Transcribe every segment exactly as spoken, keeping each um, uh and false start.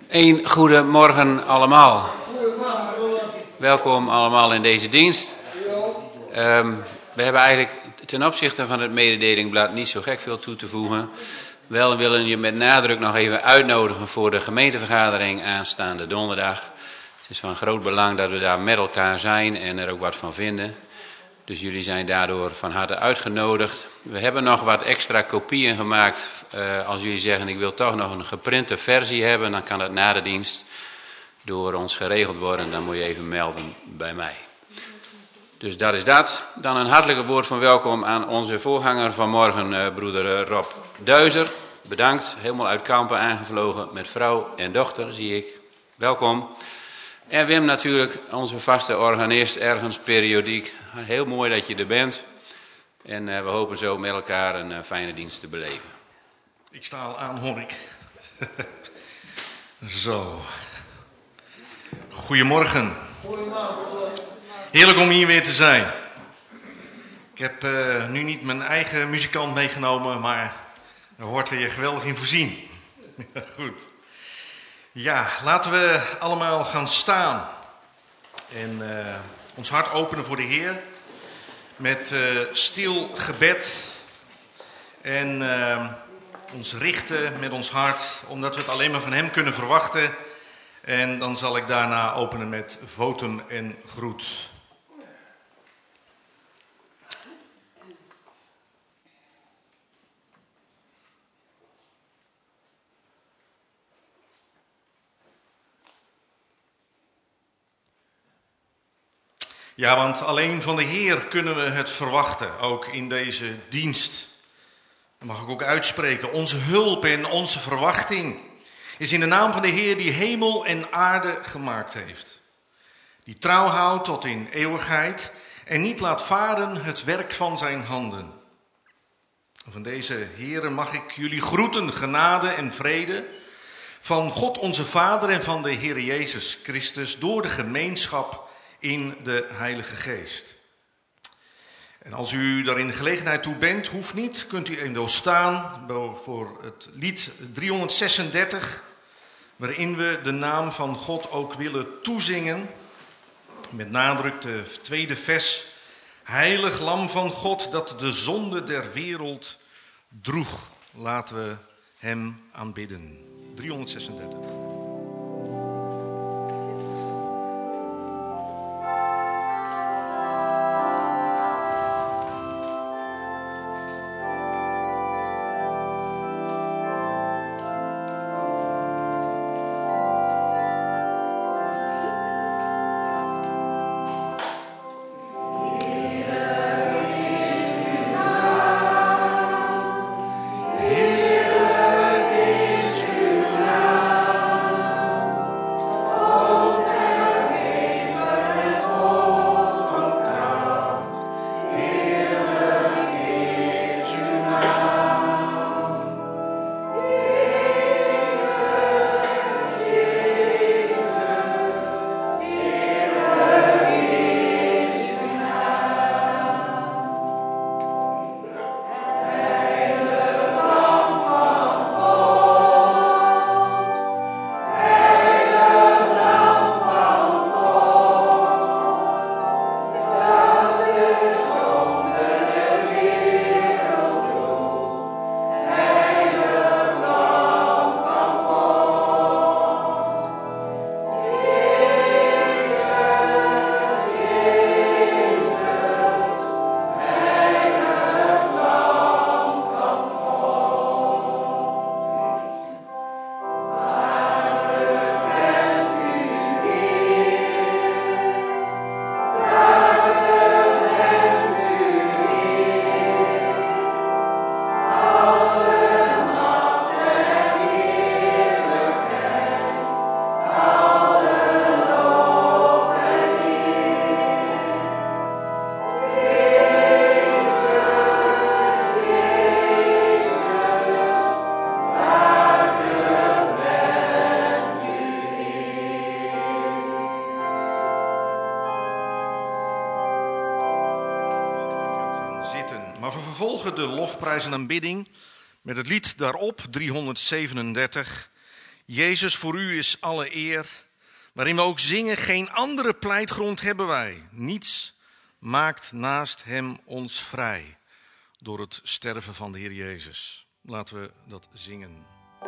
Een goedemorgen allemaal. Welkom allemaal in deze dienst. Um, we hebben eigenlijk ten opzichte van het mededelingblad niet zo gek veel toe te voegen. Wel willen je met nadruk nog even uitnodigen voor de gemeentevergadering aanstaande donderdag. Het is van groot belang dat we daar met elkaar zijn en er ook wat van vinden. Dus jullie zijn daardoor van harte uitgenodigd. We hebben nog wat extra kopieën gemaakt. Uh, als jullie zeggen ik wil toch nog een geprinte versie hebben, dan kan dat na de dienst door ons geregeld worden. Dan moet je even melden bij mij. Dus dat is dat. Dan een hartelijke woord van welkom aan onze voorganger vanmorgen, uh, broeder Rob Duizer. Bedankt, helemaal uit Kampen aangevlogen met vrouw en dochter, zie ik. Welkom. En Wim natuurlijk, onze vaste organist, ergens periodiek. Heel mooi dat je er bent. En uh, we hopen zo met elkaar een uh, fijne dienst te beleven. Ik sta al aan, hoor ik. Zo. Goedemorgen. Goedemorgen. Heerlijk om hier weer te zijn. Ik heb uh, nu niet mijn eigen muzikant meegenomen, maar er wordt weer geweldig in voorzien. Goed. Ja, laten we allemaal gaan staan en uh, ons hart openen voor de Heer met uh, stil gebed en uh, ons richten met ons hart, omdat we het alleen maar van Hem kunnen verwachten. En dan zal ik daarna openen met votum en groet. Ja, want alleen van de Heer kunnen we het verwachten, ook in deze dienst. Dat mag ik ook uitspreken. Onze hulp en onze verwachting is in de naam van de Heer die hemel en aarde gemaakt heeft. Die trouw houdt tot in eeuwigheid en niet laat varen het werk van zijn handen. Van deze Heere mag ik jullie groeten, genade en vrede van God onze Vader en van de Heer Jezus Christus door de gemeenschap in de Heilige Geest. En als u daar in de gelegenheid toe bent, hoeft niet, kunt u even staan voor het lied driehonderdzesendertig, waarin we de naam van God ook willen toezingen. Met nadruk de tweede vers. Heilig Lam van God, dat de zonde der wereld droeg. Laten we hem aanbidden. driehonderdzesendertig. Maar we vervolgen de lofprijs en aanbidding met het lied daarop, driehonderdzevenendertig. Jezus, voor u is alle eer. Waarin we ook zingen, geen andere pleitgrond hebben wij. Niets maakt naast hem ons vrij. Door het sterven van de Heer Jezus. Laten we dat zingen.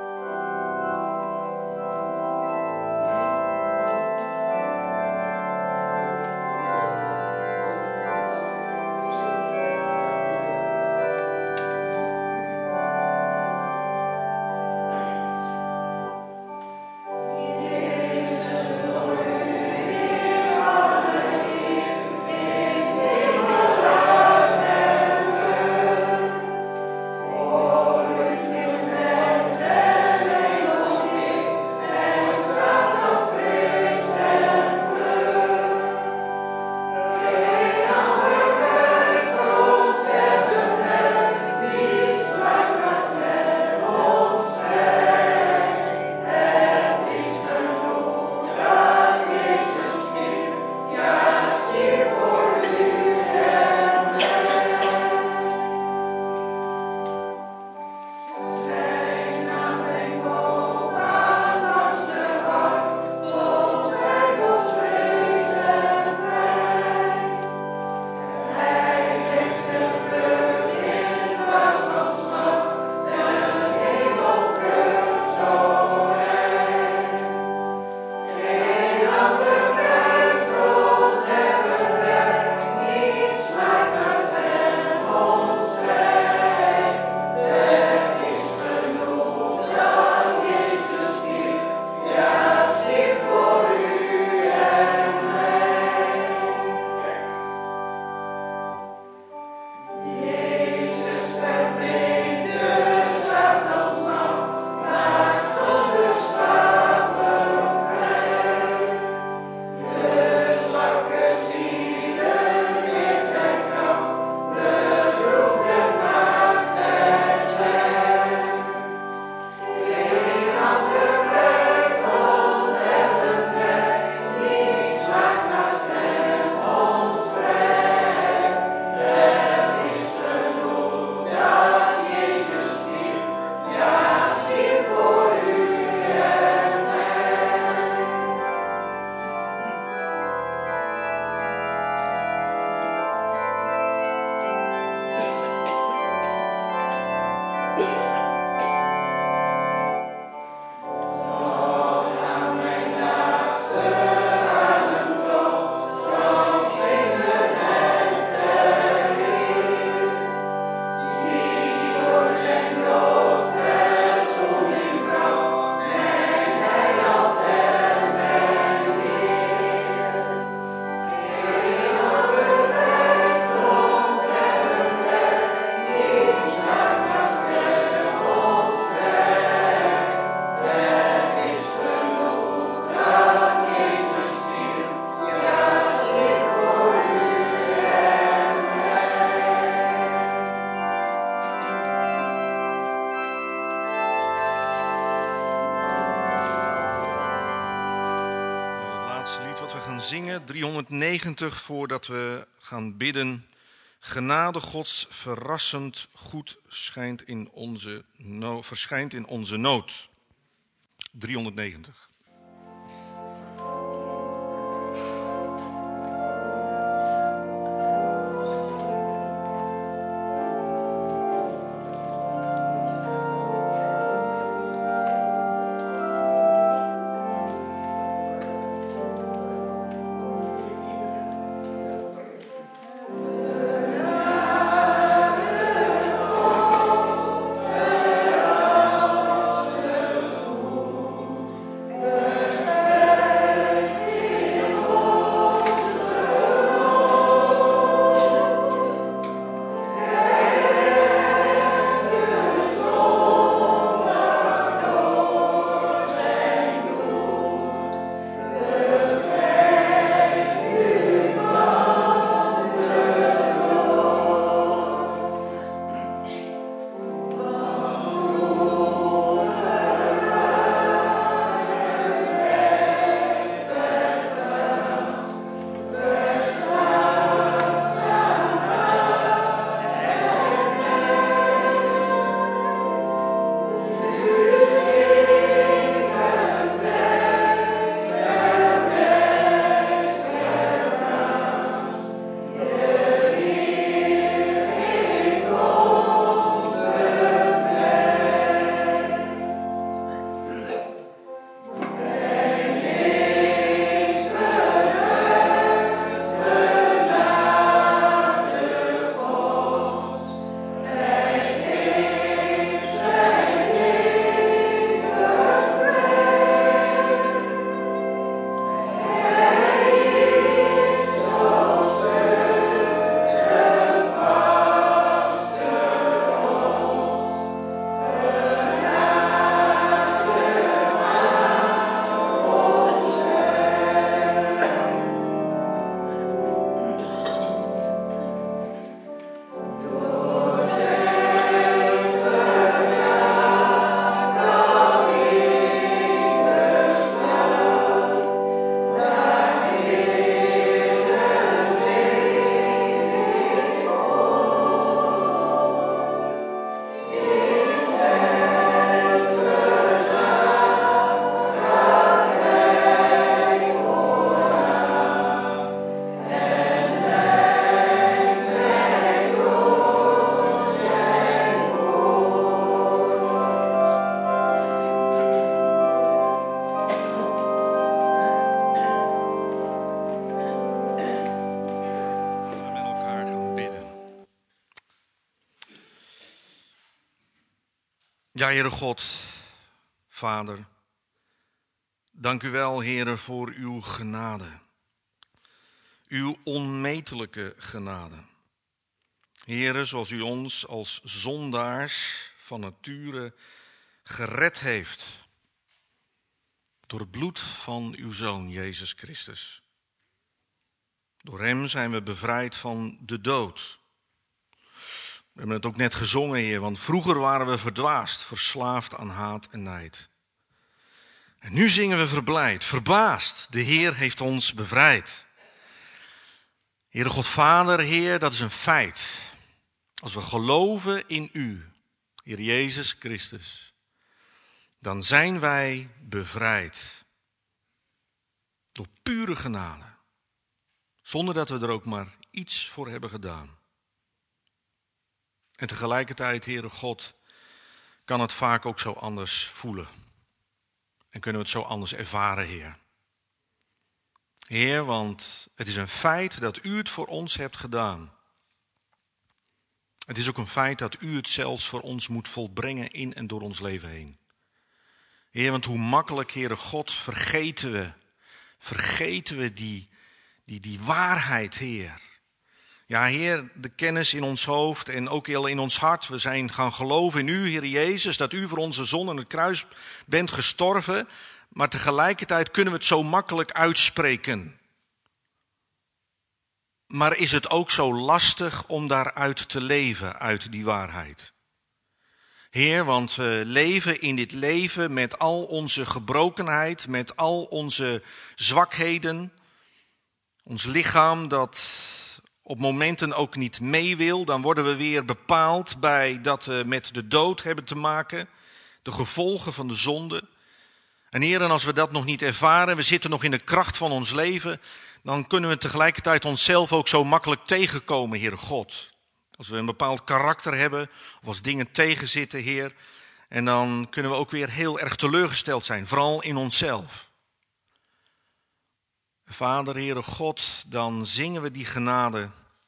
Zingen driehonderdnegentig voordat we gaan bidden. Genade Gods verrassend goed schijnt in onze no- verschijnt in onze nood. driehonderdnegentig. Amen. Ja, Heere God, Vader, dank u wel, Heere, voor uw genade. Uw onmetelijke genade. Heere, zoals u ons als zondaars van nature gered heeft. Door het bloed van uw Zoon, Jezus Christus. Door hem zijn we bevrijd van de dood. We hebben het ook net gezongen, Heer, want vroeger waren we verdwaasd, verslaafd aan haat en nijd. En nu zingen we verblijd, verbaasd. De Heer heeft ons bevrijd. Heere God Vader, Heer, dat is een feit. Als we geloven in u, Heer Jezus Christus, dan zijn wij bevrijd. Door pure genade. Zonder dat we er ook maar iets voor hebben gedaan. En tegelijkertijd, Heere God, kan het vaak ook zo anders voelen. En kunnen we het zo anders ervaren, Heer. Heer, want het is een feit dat u het voor ons hebt gedaan. Het is ook een feit dat u het zelfs voor ons moet volbrengen in en door ons leven heen. Heer, want hoe makkelijk, Heere God, vergeten we, vergeten we die, die, die waarheid, Heer. Ja, Heer, de kennis in ons hoofd en ook heel in ons hart. We zijn gaan geloven in u, Heer Jezus, dat u voor onze zonde aan het kruis bent gestorven. Maar tegelijkertijd kunnen we het zo makkelijk uitspreken. Maar is het ook zo lastig om daaruit te leven, uit die waarheid? Heer, want we leven in dit leven met al onze gebrokenheid, met al onze zwakheden. Ons lichaam dat op momenten ook niet mee wil, dan worden we weer bepaald bij dat we met de dood hebben te maken. De gevolgen van de zonde. En Heer, en als we dat nog niet ervaren, we zitten nog in de kracht van ons leven, dan kunnen we tegelijkertijd onszelf ook zo makkelijk tegenkomen, Heere God. Als we een bepaald karakter hebben, of als dingen tegenzitten, Heer, en dan kunnen we ook weer heel erg teleurgesteld zijn, vooral in onszelf. Vader, Heere God, dan zingen we die genade,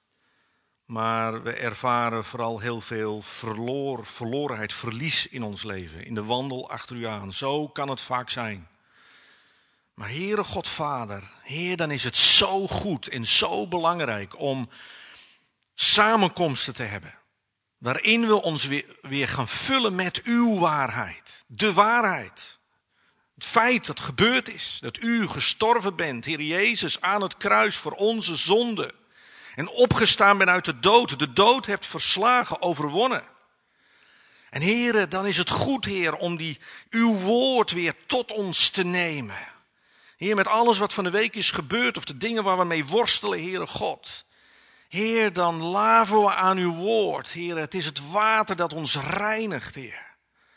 maar we ervaren vooral heel veel verloor, verlorenheid, verlies in ons leven, in de wandel achter u aan. Zo kan het vaak zijn. Maar Heere God Vader, Heer, dan is het zo goed en zo belangrijk om samenkomsten te hebben, waarin we ons weer, weer gaan vullen met uw waarheid, de waarheid. Het feit dat gebeurd is, dat u gestorven bent, Heer Jezus, aan het kruis voor onze zonde. En opgestaan bent uit de dood, de dood hebt verslagen, overwonnen. En Heere, dan is het goed, Heer, om die, uw woord weer tot ons te nemen. Heer, met alles wat van de week is gebeurd, of de dingen waar we mee worstelen, Heere God. Heer, dan laven we aan uw woord, Heer. Het is het water dat ons reinigt, Heer.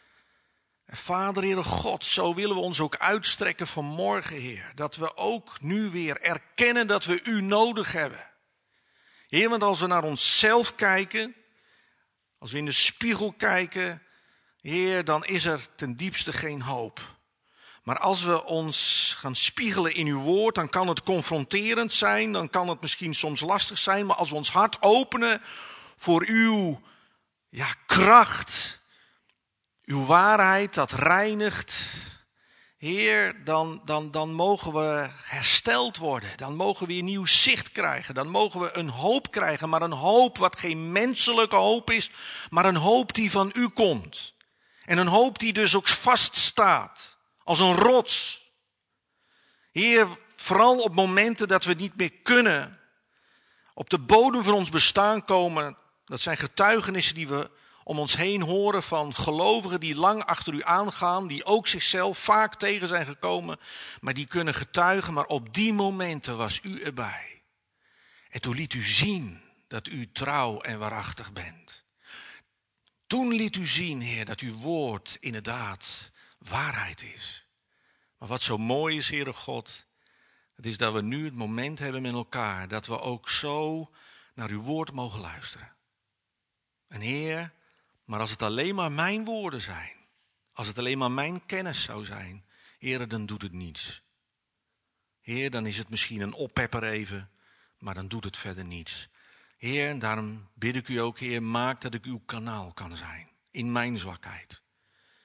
En Vader, Heere God, zo willen we ons ook uitstrekken vanmorgen, Heer. Dat we ook nu weer erkennen dat we u nodig hebben. Heer, want als we naar onszelf kijken, als we in de spiegel kijken, Heer, dan is er ten diepste geen hoop. Maar als we ons gaan spiegelen in uw woord, dan kan het confronterend zijn, dan kan het misschien soms lastig zijn, maar als we ons hart openen voor uw ja, kracht, uw waarheid dat reinigt, Heer, dan, dan, dan mogen we hersteld worden. Dan mogen we weer nieuw zicht krijgen. Dan mogen we een hoop krijgen, maar een hoop wat geen menselijke hoop is, maar een hoop die van u komt. En een hoop die dus ook vaststaat, als een rots. Heer, vooral op momenten dat we niet meer kunnen, op de bodem van ons bestaan komen, dat zijn getuigenissen die we om ons heen horen van gelovigen die lang achter u aangaan, die ook zichzelf vaak tegen zijn gekomen, maar die kunnen getuigen, maar op die momenten was u erbij. En toen liet u zien dat u trouw en waarachtig bent. Toen liet u zien, Heer, dat uw woord inderdaad waarheid is. Maar wat zo mooi is, Heere God, het is dat we nu het moment hebben met elkaar, dat we ook zo naar uw woord mogen luisteren. En Heer, maar als het alleen maar mijn woorden zijn, als het alleen maar mijn kennis zou zijn, Heer, dan doet het niets. Heer, dan is het misschien een oppepper even, maar dan doet het verder niets. Heer, en daarom bid ik u ook, Heer, maak dat ik uw kanaal kan zijn in mijn zwakheid.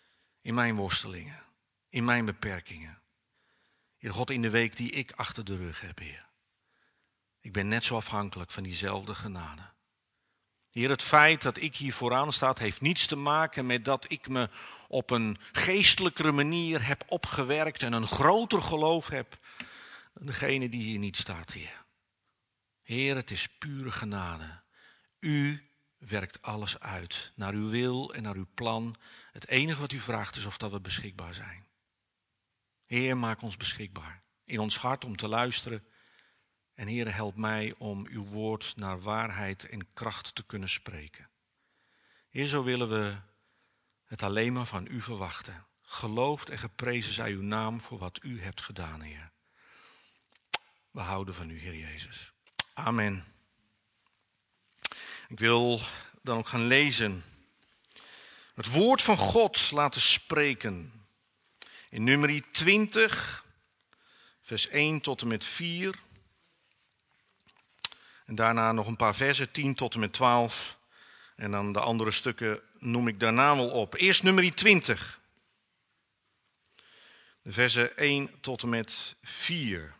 in mijn worstelingen, in mijn beperkingen. Heer God, in de week die ik achter de rug heb, Heer. Ik ben net zo afhankelijk van diezelfde genade. Heer, het feit dat ik hier vooraan sta, heeft niets te maken met dat ik me op een geestelijkere manier heb opgewerkt en een groter geloof heb dan degene die hier niet staat, Heer. Heer, het is pure genade. U werkt alles uit, naar uw wil en naar uw plan. Het enige wat u vraagt is of dat we beschikbaar zijn. Heer, maak ons beschikbaar in ons hart om te luisteren. En Heer, help mij om uw woord naar waarheid en kracht te kunnen spreken. Heer, zo willen we het alleen maar van u verwachten. Geloofd en geprezen zij uw naam voor wat u hebt gedaan, Heer. We houden van u, Heer Jezus. Amen. Ik wil dan ook gaan lezen. Het woord van God laten spreken. In Numeri twintig, vers één tot en met vier. En daarna nog een paar versen, tien tot en met twaalf. En dan de andere stukken noem ik daarna wel op. Eerst Numeri twintig. De versen één tot en met vier.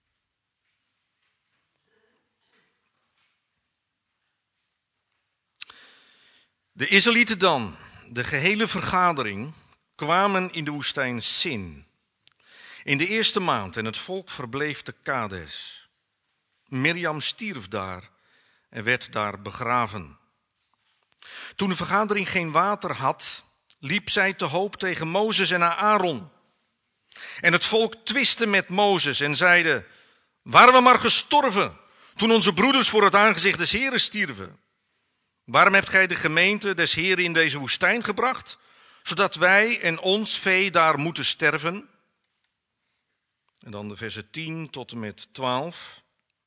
De Israëlieten dan, de gehele vergadering, kwamen in de woestijn Sin. In de eerste maand en het volk verbleef te Kades. Mirjam stierf daar en werd daar begraven. Toen de vergadering geen water had, liep zij te hoop tegen Mozes en Aaron. En het volk twistte met Mozes en zeide: waren we maar gestorven toen onze broeders voor het aangezicht des Heren stierven. Waarom hebt gij de gemeente des Heren in deze woestijn gebracht, zodat wij en ons vee daar moeten sterven? En dan de versen tien tot en met twaalf.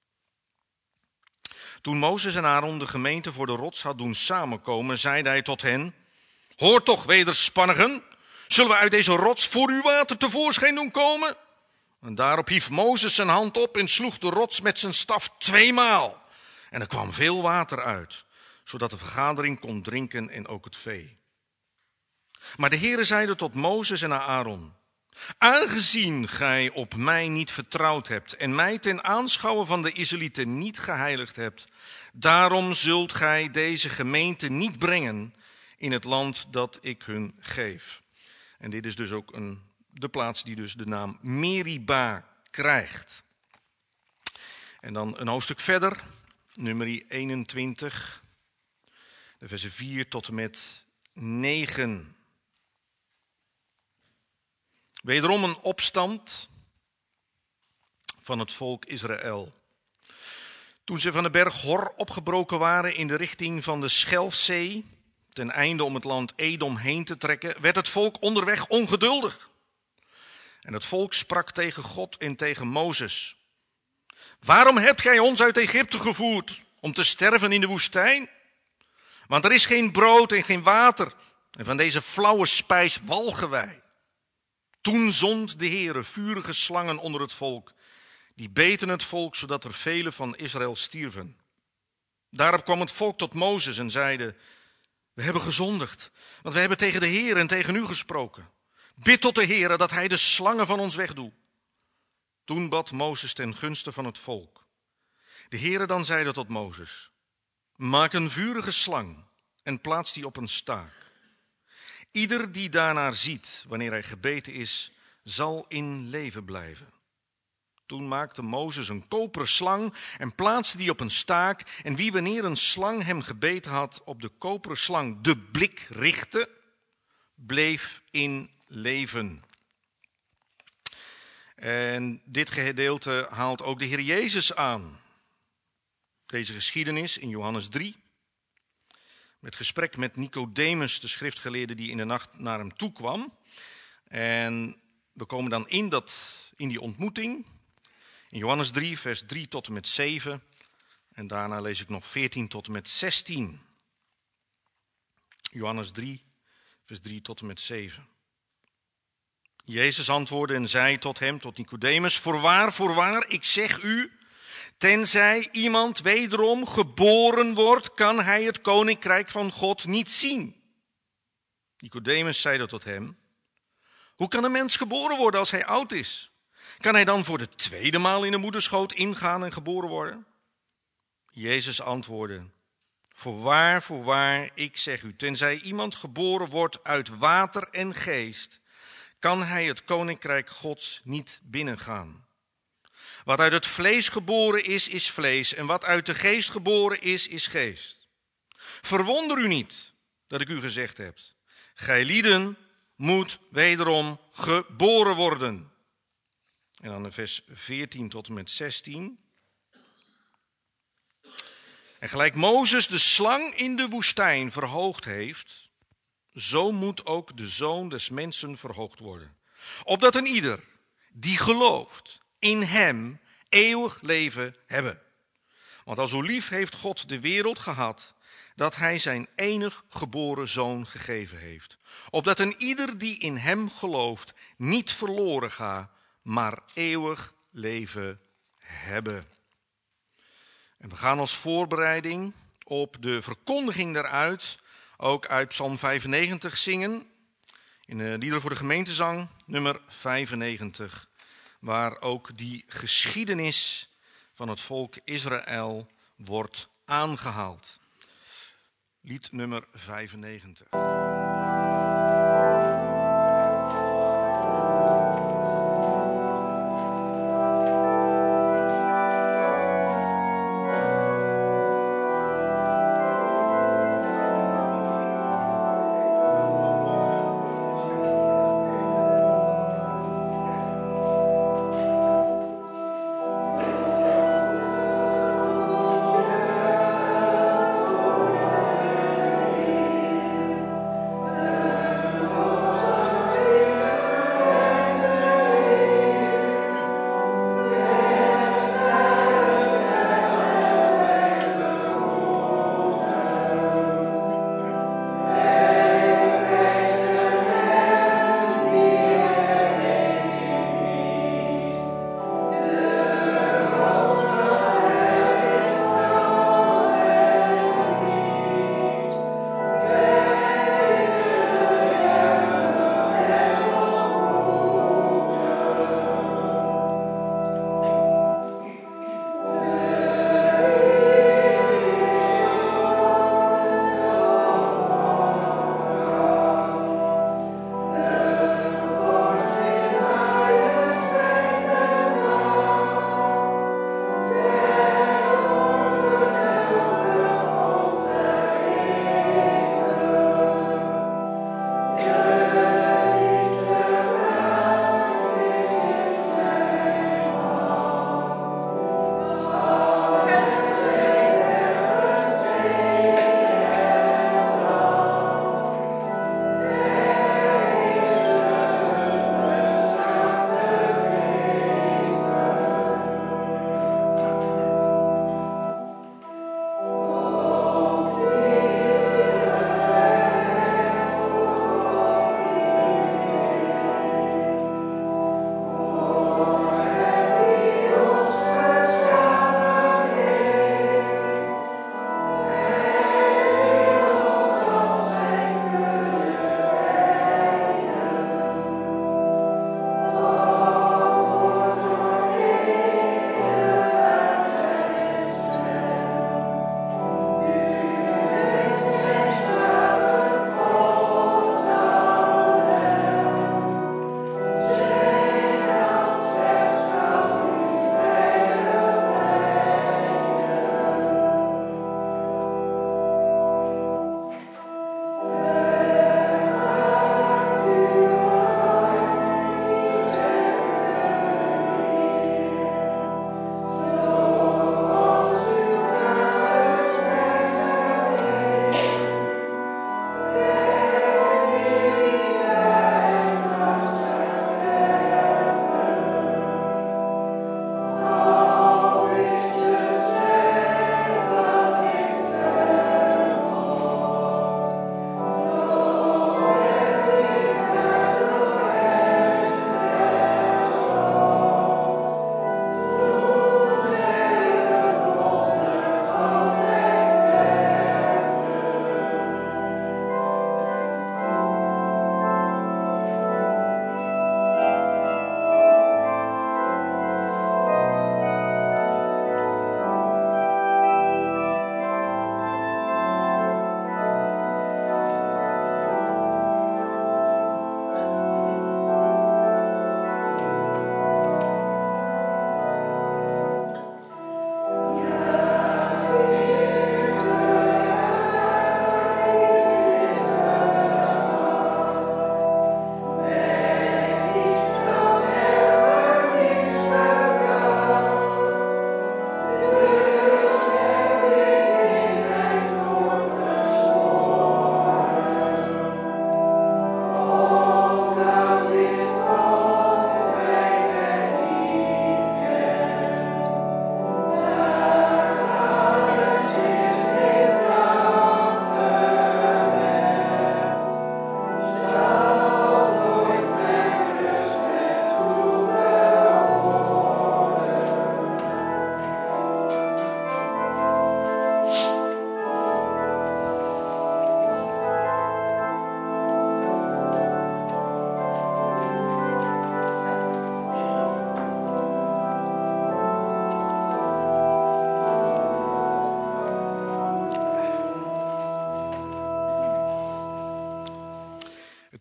Toen Mozes en Aaron de gemeente voor de rots had doen samenkomen, zeide hij tot hen: hoor toch, wederspannigen, zullen we uit deze rots voor uw water tevoorschijn doen komen? En daarop hief Mozes zijn hand op en sloeg de rots met zijn staf tweemaal. En er kwam veel water uit, zodat de vergadering kon drinken en ook het vee. Maar de Heere zeide tot Mozes en Aaron: aangezien gij op mij niet vertrouwd hebt en mij ten aanschouwen van de Israëlieten niet geheiligd hebt, daarom zult gij deze gemeente niet brengen in het land dat ik hun geef. En dit is dus ook een, de plaats die dus de naam Meriba krijgt. En dan een hoofdstuk verder, Numeri eenentwintig, de versen vier tot en met negen. Wederom een opstand van het volk Israël. Toen ze van de berg Hor opgebroken waren in de richting van de Schelfzee, ten einde om het land Edom heen te trekken, werd het volk onderweg ongeduldig. En het volk sprak tegen God en tegen Mozes: waarom hebt gij ons uit Egypte gevoerd om te sterven in de woestijn? Want er is geen brood en geen water, en van deze flauwe spijs walgen wij. Toen zond de Heere vurige slangen onder het volk, die beten het volk, zodat er velen van Israël stierven. Daarop kwam het volk tot Mozes en zeide: we hebben gezondigd, want we hebben tegen de Heere en tegen u gesproken. Bid tot de Heere dat hij de slangen van ons wegdoet. Toen bad Mozes ten gunste van het volk. De Heere dan zeide tot Mozes: maak een vurige slang en plaats die op een staak. Ieder die daarnaar ziet, wanneer hij gebeten is, zal in leven blijven. Toen maakte Mozes een koperen slang en plaatste die op een staak. En wie wanneer een slang hem gebeten had, op de koperen slang de blik richtte, bleef in leven. En dit gedeelte haalt ook de Heer Jezus aan. Deze geschiedenis in Johannes drie. Met gesprek met Nicodemus, de schriftgeleerde die in de nacht naar hem toe kwam. En we komen dan in, dat, in die ontmoeting. In Johannes drie, vers drie tot en met zeven. En daarna lees ik nog veertien tot en met zestien. Johannes drie, vers drie tot en met zeven. Jezus antwoordde en zei tot hem, tot Nicodemus: voorwaar, voorwaar, ik zeg u, tenzij iemand wederom geboren wordt, kan hij het koninkrijk van God niet zien. Nicodemus zeide tot hem: Hoe kan een mens geboren worden als hij oud is? Kan hij dan voor de tweede maal in de moederschoot ingaan en geboren worden? Jezus antwoordde: Voorwaar, voorwaar, ik zeg u, tenzij iemand geboren wordt uit water en geest, kan hij het koninkrijk Gods niet binnengaan. Wat uit het vlees geboren is, is vlees, en wat uit de geest geboren is, is geest. Verwonder u niet dat ik u gezegd heb: gij lieden moet wederom geboren worden. En dan in vers veertien tot en met zestien. En gelijk Mozes de slang in de woestijn verhoogd heeft, zo moet ook de Zoon des Mensen verhoogd worden. Opdat een ieder die gelooft in hem eeuwig leven hebben. Want al zo lief heeft God de wereld gehad, dat hij zijn enig geboren Zoon gegeven heeft. Opdat een ieder die in hem gelooft niet verloren gaat, maar eeuwig leven hebben. En we gaan als voorbereiding op de verkondiging daaruit ook uit Psalm vijfennegentig zingen. In de Liederen voor de Gemeentezang, nummer vijfennegentig. Waar ook die geschiedenis van het volk Israël wordt aangehaald. Lied nummer vijfennegentig.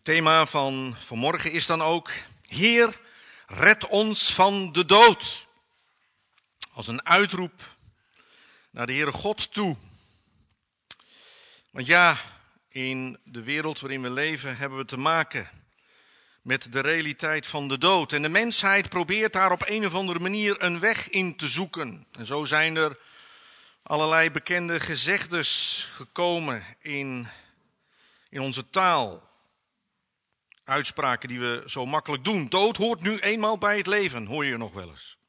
thema van vanmorgen is dan ook: Heer, red ons van de dood. Als een uitroep naar de Heere God toe. Want ja, in de wereld waarin we leven hebben we te maken met de realiteit van de dood. En de mensheid probeert daar op een of andere manier een weg in te zoeken. En zo zijn er allerlei bekende gezegdes gekomen in, in onze taal. Uitspraken die we zo makkelijk doen. Dood hoort nu eenmaal bij het leven, hoor je nog wel eens.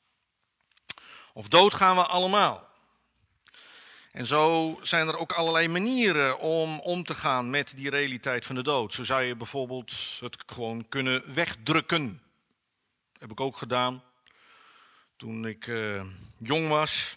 Of dood gaan we allemaal. En zo zijn er ook allerlei manieren om om te gaan met die realiteit van de dood. Zo zou je bijvoorbeeld het gewoon kunnen wegdrukken. Dat heb ik ook gedaan toen ik uh, jong was.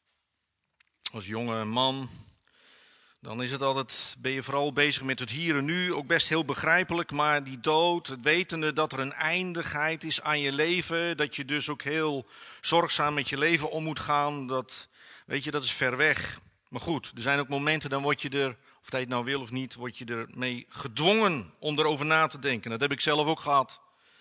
Als jonge man. Dan is het altijd, ben je vooral bezig met het hier en nu, ook best heel begrijpelijk. Maar die dood, het wetende dat er een eindigheid is aan je leven, dat je dus ook heel zorgzaam met je leven om moet gaan, dat, weet je, dat is ver weg. Maar goed, er zijn ook momenten, dan word je er, of dat je het nou wil of niet, word je ermee gedwongen om erover na te denken. Dat heb ik zelf ook gehad.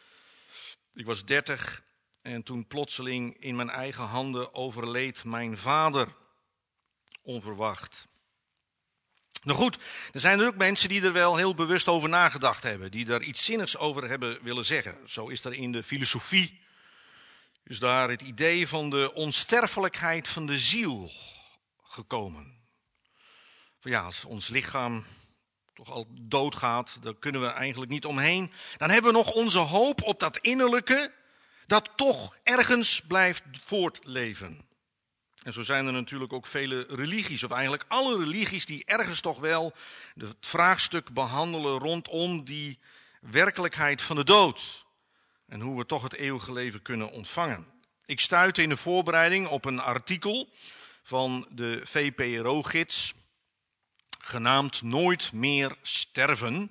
Ik was dertig en toen plotseling in mijn eigen handen overleed mijn vader. Onverwacht. Nou goed, er zijn er ook mensen die er wel heel bewust over nagedacht hebben. Die daar iets zinnigs over hebben willen zeggen. Zo is er in de filosofie. Dus daar het idee van de onsterfelijkheid van de ziel gekomen. Van ja, als ons lichaam toch al doodgaat, daar kunnen we eigenlijk niet omheen. Dan hebben we nog onze hoop op dat innerlijke, dat toch ergens blijft voortleven. En zo zijn er natuurlijk ook vele religies, of eigenlijk alle religies die ergens toch wel het vraagstuk behandelen rondom die werkelijkheid van de dood. En hoe we toch het eeuwige leven kunnen ontvangen. Ik stuitte in de voorbereiding op een artikel van de V P R O-gids, genaamd Nooit meer sterven.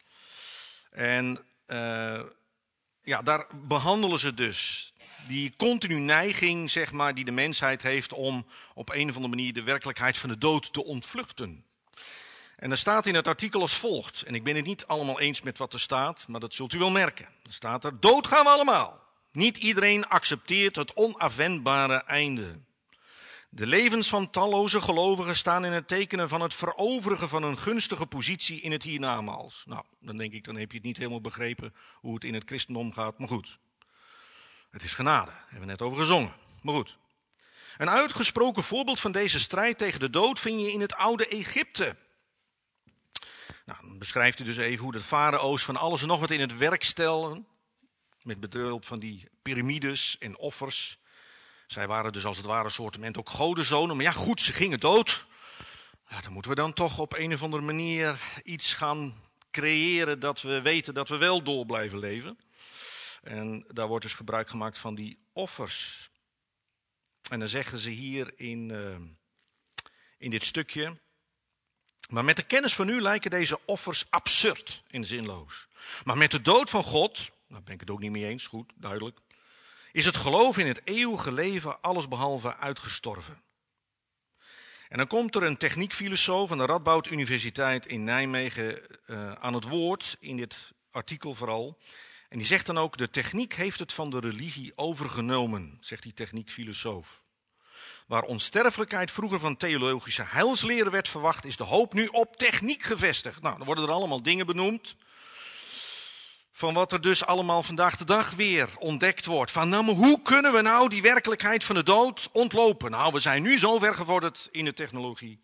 En uh, ja, daar behandelen ze dus die continu neiging, zeg maar, die de mensheid heeft om op een of andere manier de werkelijkheid van de dood te ontvluchten. En er staat in het artikel als volgt, en ik ben het niet allemaal eens met wat er staat, maar dat zult u wel merken. Er staat er: dood gaan we allemaal. Niet iedereen accepteert het onafwendbare einde. De levens van talloze gelovigen staan in het tekenen van het veroverigen van een gunstige positie in het hiernamaals. Nou, dan denk ik, dan heb je het niet helemaal begrepen hoe het in het christendom gaat, maar goed. Het is genade, daar hebben we net over gezongen. Maar goed. Een uitgesproken voorbeeld van deze strijd tegen de dood vind je in het oude Egypte. Nou, dan beschrijft hij dus even hoe de farao's van alles en nog wat in het werk stelden. Met behulp van die piramides en offers. Zij waren dus als het ware soortement ook godenzonen. Maar ja goed, ze gingen dood. Ja, dan moeten we dan toch op een of andere manier iets gaan creëren dat we weten dat we wel door blijven leven. En daar wordt dus gebruik gemaakt van die offers. En dan zeggen ze hier in, uh, in dit stukje: maar met de kennis van u lijken deze offers absurd en zinloos. Maar met de dood van God, daar ben ik het ook niet mee eens, goed, duidelijk, is het geloof in het eeuwige leven allesbehalve uitgestorven. En dan komt er een techniekfilosoof van de Radboud Universiteit in Nijmegen uh, aan het woord, in dit artikel vooral. En die zegt dan ook: de techniek heeft het van de religie overgenomen, zegt die techniekfilosoof. Waar onsterfelijkheid vroeger van theologische heilsleren werd verwacht, is de hoop nu op techniek gevestigd. Nou, dan worden er allemaal dingen benoemd van wat er dus allemaal vandaag de dag weer ontdekt wordt. Van nou, maar hoe kunnen we nou die werkelijkheid van de dood ontlopen? Nou, we zijn nu zo ver gevorderd in de technologie.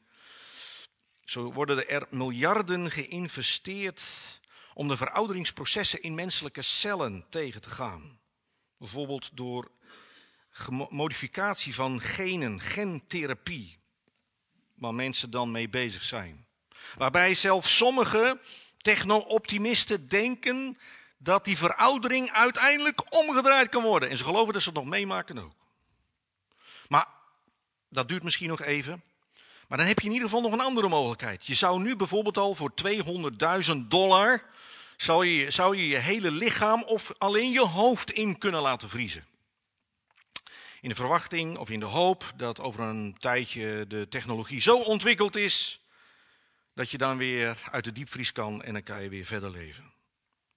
Zo worden er miljarden geïnvesteerd om de verouderingsprocessen in menselijke cellen tegen te gaan. Bijvoorbeeld door modificatie van genen, gentherapie, waar mensen dan mee bezig zijn. Waarbij zelfs sommige techno-optimisten denken dat die veroudering uiteindelijk omgedraaid kan worden. En ze geloven dat ze het nog meemaken ook. Maar dat duurt misschien nog even. Maar dan heb je in ieder geval nog een andere mogelijkheid. Je zou nu bijvoorbeeld al voor tweehonderdduizend dollar... Zou je, zou je je hele lichaam of alleen je hoofd in kunnen laten vriezen. In de verwachting of in de hoop dat over een tijdje de technologie zo ontwikkeld is dat je dan weer uit de diepvries kan en dan kan je weer verder leven.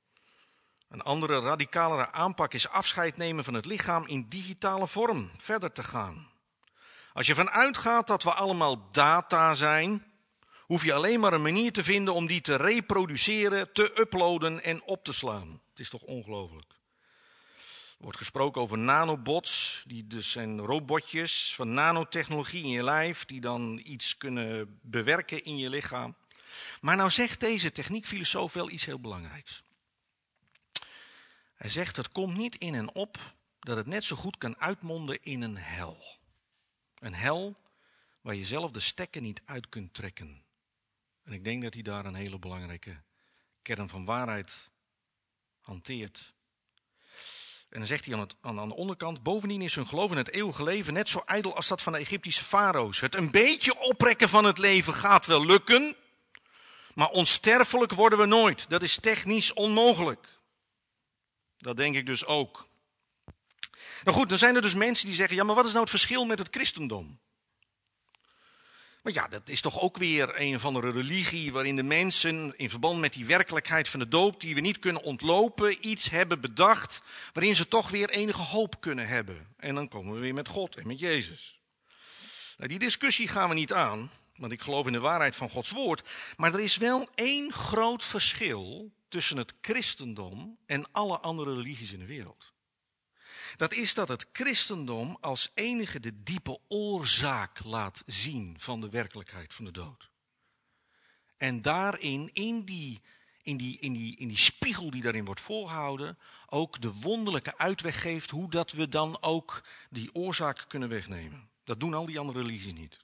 Een andere radicalere aanpak is afscheid nemen van het lichaam in digitale vorm, verder te gaan. Als je ervan uitgaat dat we allemaal data zijn, hoef je alleen maar een manier te vinden om die te reproduceren, te uploaden en op te slaan. Het is toch ongelooflijk. Er wordt gesproken over nanobots, die dus zijn robotjes van nanotechnologie in je lijf, die dan iets kunnen bewerken in je lichaam. Maar nou zegt deze techniekfilosoof wel iets heel belangrijks. Hij zegt, het komt niet in en op dat het net zo goed kan uitmonden in een hel. Een hel waar je zelf de stekker niet uit kunt trekken. En ik denk dat hij daar een hele belangrijke kern van waarheid hanteert. En dan zegt hij aan, het, aan, aan de onderkant, bovendien is hun geloof in het eeuwige leven net zo ijdel als dat van de Egyptische farao's. Het een beetje oprekken van het leven gaat wel lukken, maar onsterfelijk worden we nooit. Dat is technisch onmogelijk. Dat denk ik dus ook. Nou goed, dan zijn er dus mensen die zeggen, ja, maar wat is nou het verschil met het christendom? Maar ja, dat is toch ook weer een van de religie waarin de mensen in verband met die werkelijkheid van de doop, die we niet kunnen ontlopen, iets hebben bedacht waarin ze toch weer enige hoop kunnen hebben. En dan komen we weer met God en met Jezus. Nou, die discussie gaan we niet aan, want ik geloof in de waarheid van Gods woord. Maar er is wel één groot verschil tussen het christendom en alle andere religies in de wereld. Dat is dat het christendom als enige de diepe oorzaak laat zien van de werkelijkheid van de dood. En daarin, in die, in die, in die, in die spiegel die daarin wordt voorgehouden, ook de wonderlijke uitweg geeft hoe dat we dan ook die oorzaak kunnen wegnemen. Dat doen al die andere religies niet.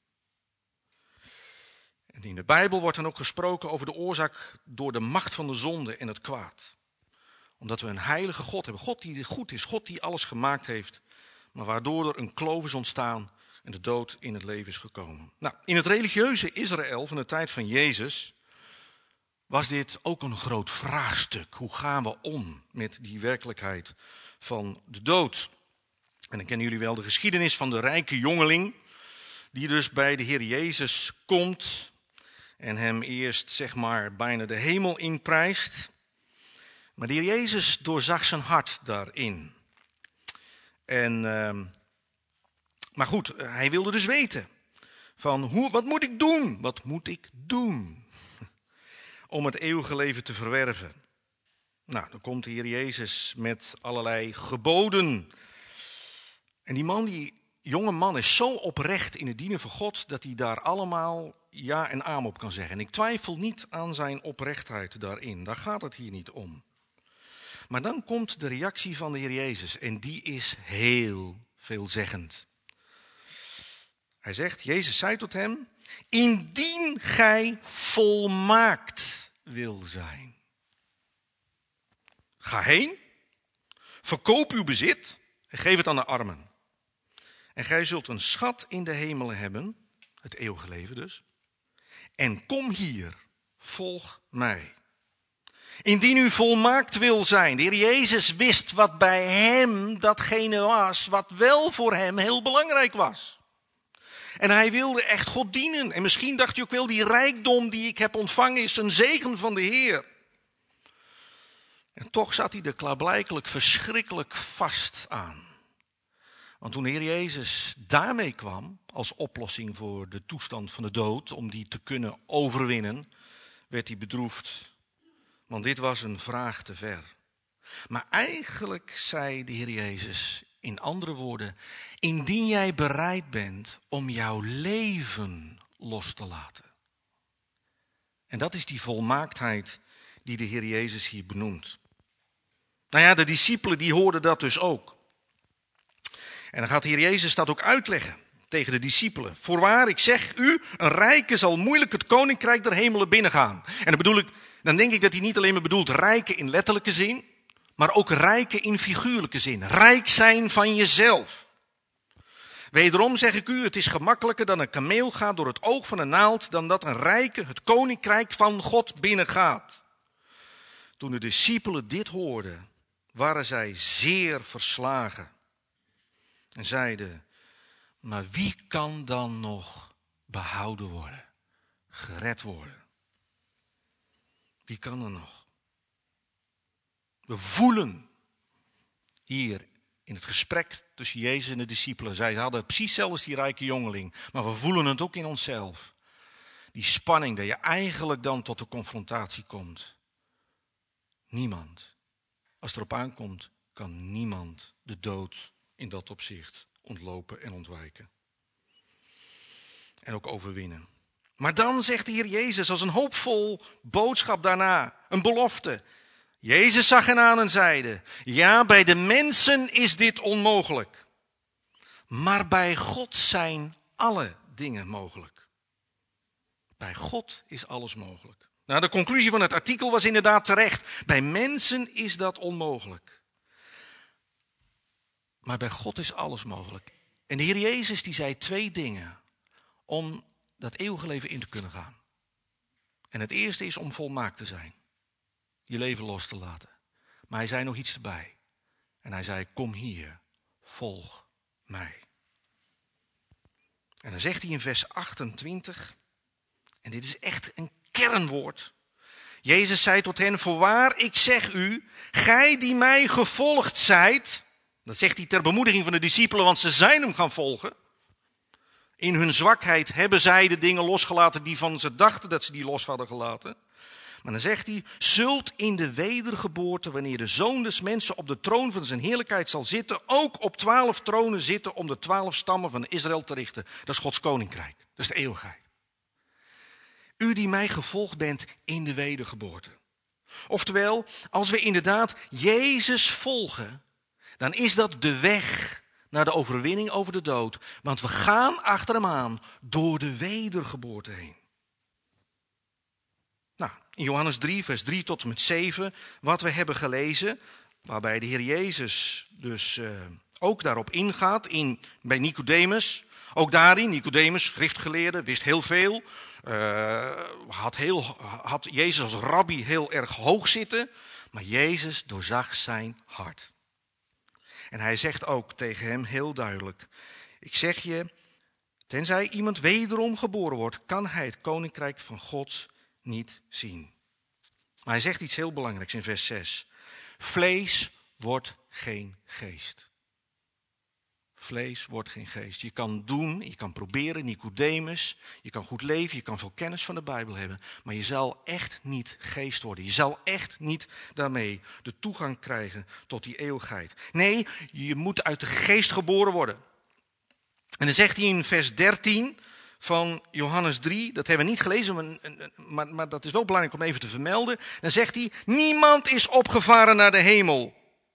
En in de Bijbel wordt dan ook gesproken over de oorzaak door de macht van de zonde en het kwaad. Omdat we een heilige God hebben. God die goed is. God die alles gemaakt heeft. Maar waardoor er een kloof is ontstaan en de dood in het leven is gekomen. Nou, in het religieuze Israël van de tijd van Jezus was dit ook een groot vraagstuk. Hoe gaan we om met die werkelijkheid van de dood? En dan kennen jullie wel de geschiedenis van de rijke jongeling. Die dus bij de Heer Jezus komt. En hem eerst zeg maar bijna de hemel inprijst. Maar de Heer Jezus doorzag zijn hart daarin. En, uh, maar goed, hij wilde dus weten. Van hoe, wat moet ik doen? Wat moet ik doen? Om het eeuwige leven te verwerven. Nou, dan komt de Heer Jezus met allerlei geboden. En die man, die jonge man is zo oprecht in het dienen van God, dat hij daar allemaal ja en amen op kan zeggen. En ik twijfel niet aan zijn oprechtheid daarin. Daar gaat het hier niet om. Maar dan komt de reactie van de Heer Jezus en die is heel veelzeggend. Hij zegt, Jezus zei tot hem, indien gij volmaakt wil zijn. Ga heen, verkoop uw bezit en geef het aan de armen. En gij zult een schat in de hemelen hebben, het eeuwige leven dus. En kom hier, volg mij. Indien u volmaakt wil zijn. De Heer Jezus wist wat bij hem datgene was wat wel voor hem heel belangrijk was. En hij wilde echt God dienen. En misschien dacht je ook wel, die rijkdom die ik heb ontvangen is een zegen van de Heer. En toch zat hij er klaarblijkelijk verschrikkelijk vast aan. Want toen de Heer Jezus daarmee kwam, als oplossing voor de toestand van de dood, om die te kunnen overwinnen, werd hij bedroefd. Want dit was een vraag te ver. Maar eigenlijk zei de Heer Jezus in andere woorden, indien jij bereid bent om jouw leven los te laten. En dat is die volmaaktheid die de Heer Jezus hier benoemt. Nou ja, de discipelen die hoorden dat dus ook. En dan gaat de Heer Jezus dat ook uitleggen tegen de discipelen. Voorwaar, ik zeg u, een rijke zal moeilijk het koninkrijk der hemelen binnengaan. En dan bedoel ik, dan denk ik dat hij niet alleen maar bedoelt rijken in letterlijke zin, maar ook rijken in figuurlijke zin. Rijk zijn van jezelf. Wederom zeg ik u, het is gemakkelijker dan een kameel gaat door het oog van een naald, dan dat een rijke het koninkrijk van God binnengaat. Toen de discipelen dit hoorden, waren zij zeer verslagen. En zeiden, maar wie kan dan nog behouden worden, gered worden? Wie kan er nog? We voelen hier in het gesprek tussen Jezus en de discipelen. Zij hadden precies hetzelfde als die rijke jongeling. Maar we voelen het ook in onszelf. Die spanning dat je eigenlijk dan tot de confrontatie komt. Niemand, als het erop aankomt, kan niemand de dood in dat opzicht ontlopen en ontwijken. En ook overwinnen. Maar dan zegt de Heer Jezus als een hoopvol boodschap daarna, een belofte. Jezus zag hen aan en zeide, ja, bij de mensen is dit onmogelijk. Maar bij God zijn alle dingen mogelijk. Bij God is alles mogelijk. Nou, de conclusie van het artikel was inderdaad terecht. Bij mensen is dat onmogelijk. Maar bij God is alles mogelijk. En de Heer Jezus die zei twee dingen om dat eeuwige leven in te kunnen gaan. En het eerste is om volmaakt te zijn. Je leven los te laten. Maar hij zei nog iets erbij. En hij zei, kom hier, volg mij. En dan zegt hij in vers achtentwintig, en dit is echt een kernwoord. Jezus zei tot hen, voorwaar, ik zeg u, gij die mij gevolgd zijt. Dat zegt hij ter bemoediging van de discipelen, want ze zijn hem gaan volgen. In hun zwakheid hebben zij de dingen losgelaten die van ze dachten dat ze die los hadden gelaten. Maar dan zegt hij, zult in de wedergeboorte, wanneer de Zoon des Mensen op de troon van zijn heerlijkheid zal zitten, ook op twaalf tronen zitten om de twaalf stammen van Israël te richten. Dat is Gods koninkrijk, dat is de eeuwigheid. U die mij gevolgd bent in de wedergeboorte. Oftewel, als we inderdaad Jezus volgen, dan is dat de weg naar de overwinning over de dood. Want we gaan achter hem aan door de wedergeboorte heen. Nou, in Johannes drie, vers drie tot en met zeven, wat we hebben gelezen, waarbij de Heer Jezus dus uh, ook daarop ingaat, in, bij Nicodemus. Ook daarin, Nicodemus, schriftgeleerde, wist heel veel. Uh, had, heel, had Jezus als rabbi heel erg hoog zitten, maar Jezus doorzag zijn hart. En hij zegt ook tegen hem heel duidelijk, ik zeg je, tenzij iemand wederom geboren wordt, kan hij het koninkrijk van God niet zien. Maar hij zegt iets heel belangrijks in vers zes. Vlees wordt geen geest. Vlees wordt geen geest. Je kan doen, je kan proberen, Nicodemus, je kan goed leven, je kan veel kennis van de Bijbel hebben, maar je zal echt niet geest worden. Je zal echt niet daarmee de toegang krijgen tot die eeuwigheid. Nee, je moet uit de geest geboren worden. En dan zegt hij in vers dertien van Johannes drie, dat hebben we niet gelezen, maar, maar, maar dat is wel belangrijk om even te vermelden. Dan zegt hij, niemand is opgevaren naar de hemel.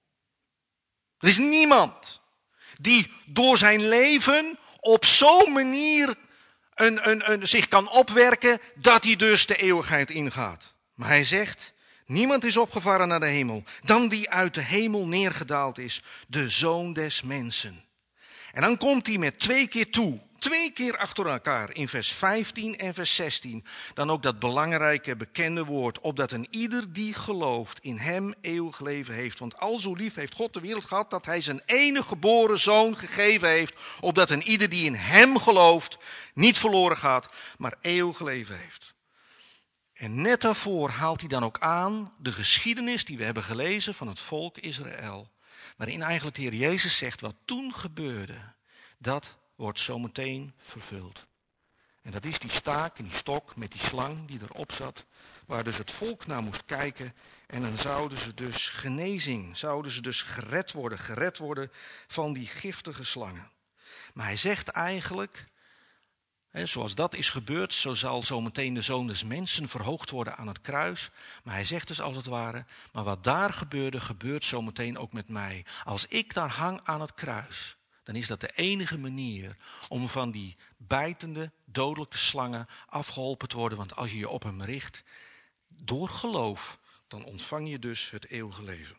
Er is niemand die door zijn leven op zo'n manier een, een, een, zich kan opwerken dat hij dus de eeuwigheid ingaat. Maar hij zegt, niemand is opgevaren naar de hemel dan die uit de hemel neergedaald is, de Zoon des Mensen. En dan komt hij met twee keer toe, twee keer achter elkaar in vers vijftien en vers zestien. Dan ook dat belangrijke bekende woord, opdat een ieder die gelooft in hem eeuwig leven heeft. Want al zo lief heeft God de wereld gehad dat hij zijn enige geboren zoon gegeven heeft, opdat een ieder die in hem gelooft niet verloren gaat, maar eeuwig leven heeft. En net daarvoor haalt hij dan ook aan de geschiedenis die we hebben gelezen van het volk Israël. Waarin eigenlijk de Heer Jezus zegt, wat toen gebeurde, dat wordt zometeen vervuld. En dat is die staak en die stok met die slang die erop zat, waar dus het volk naar moest kijken. En dan zouden ze dus genezing, zouden ze dus gered worden, gered worden van die giftige slangen. Maar hij zegt eigenlijk, hè, zoals dat is gebeurd, zo zal zometeen de Zoon des Mensen verhoogd worden aan het kruis. Maar hij zegt dus als het ware, maar wat daar gebeurde, gebeurt zometeen ook met mij. Als ik daar hang aan het kruis, dan is dat de enige manier om van die bijtende, dodelijke slangen afgeholpen te worden. Want als je je op hem richt, door geloof, dan ontvang je dus het eeuwige leven.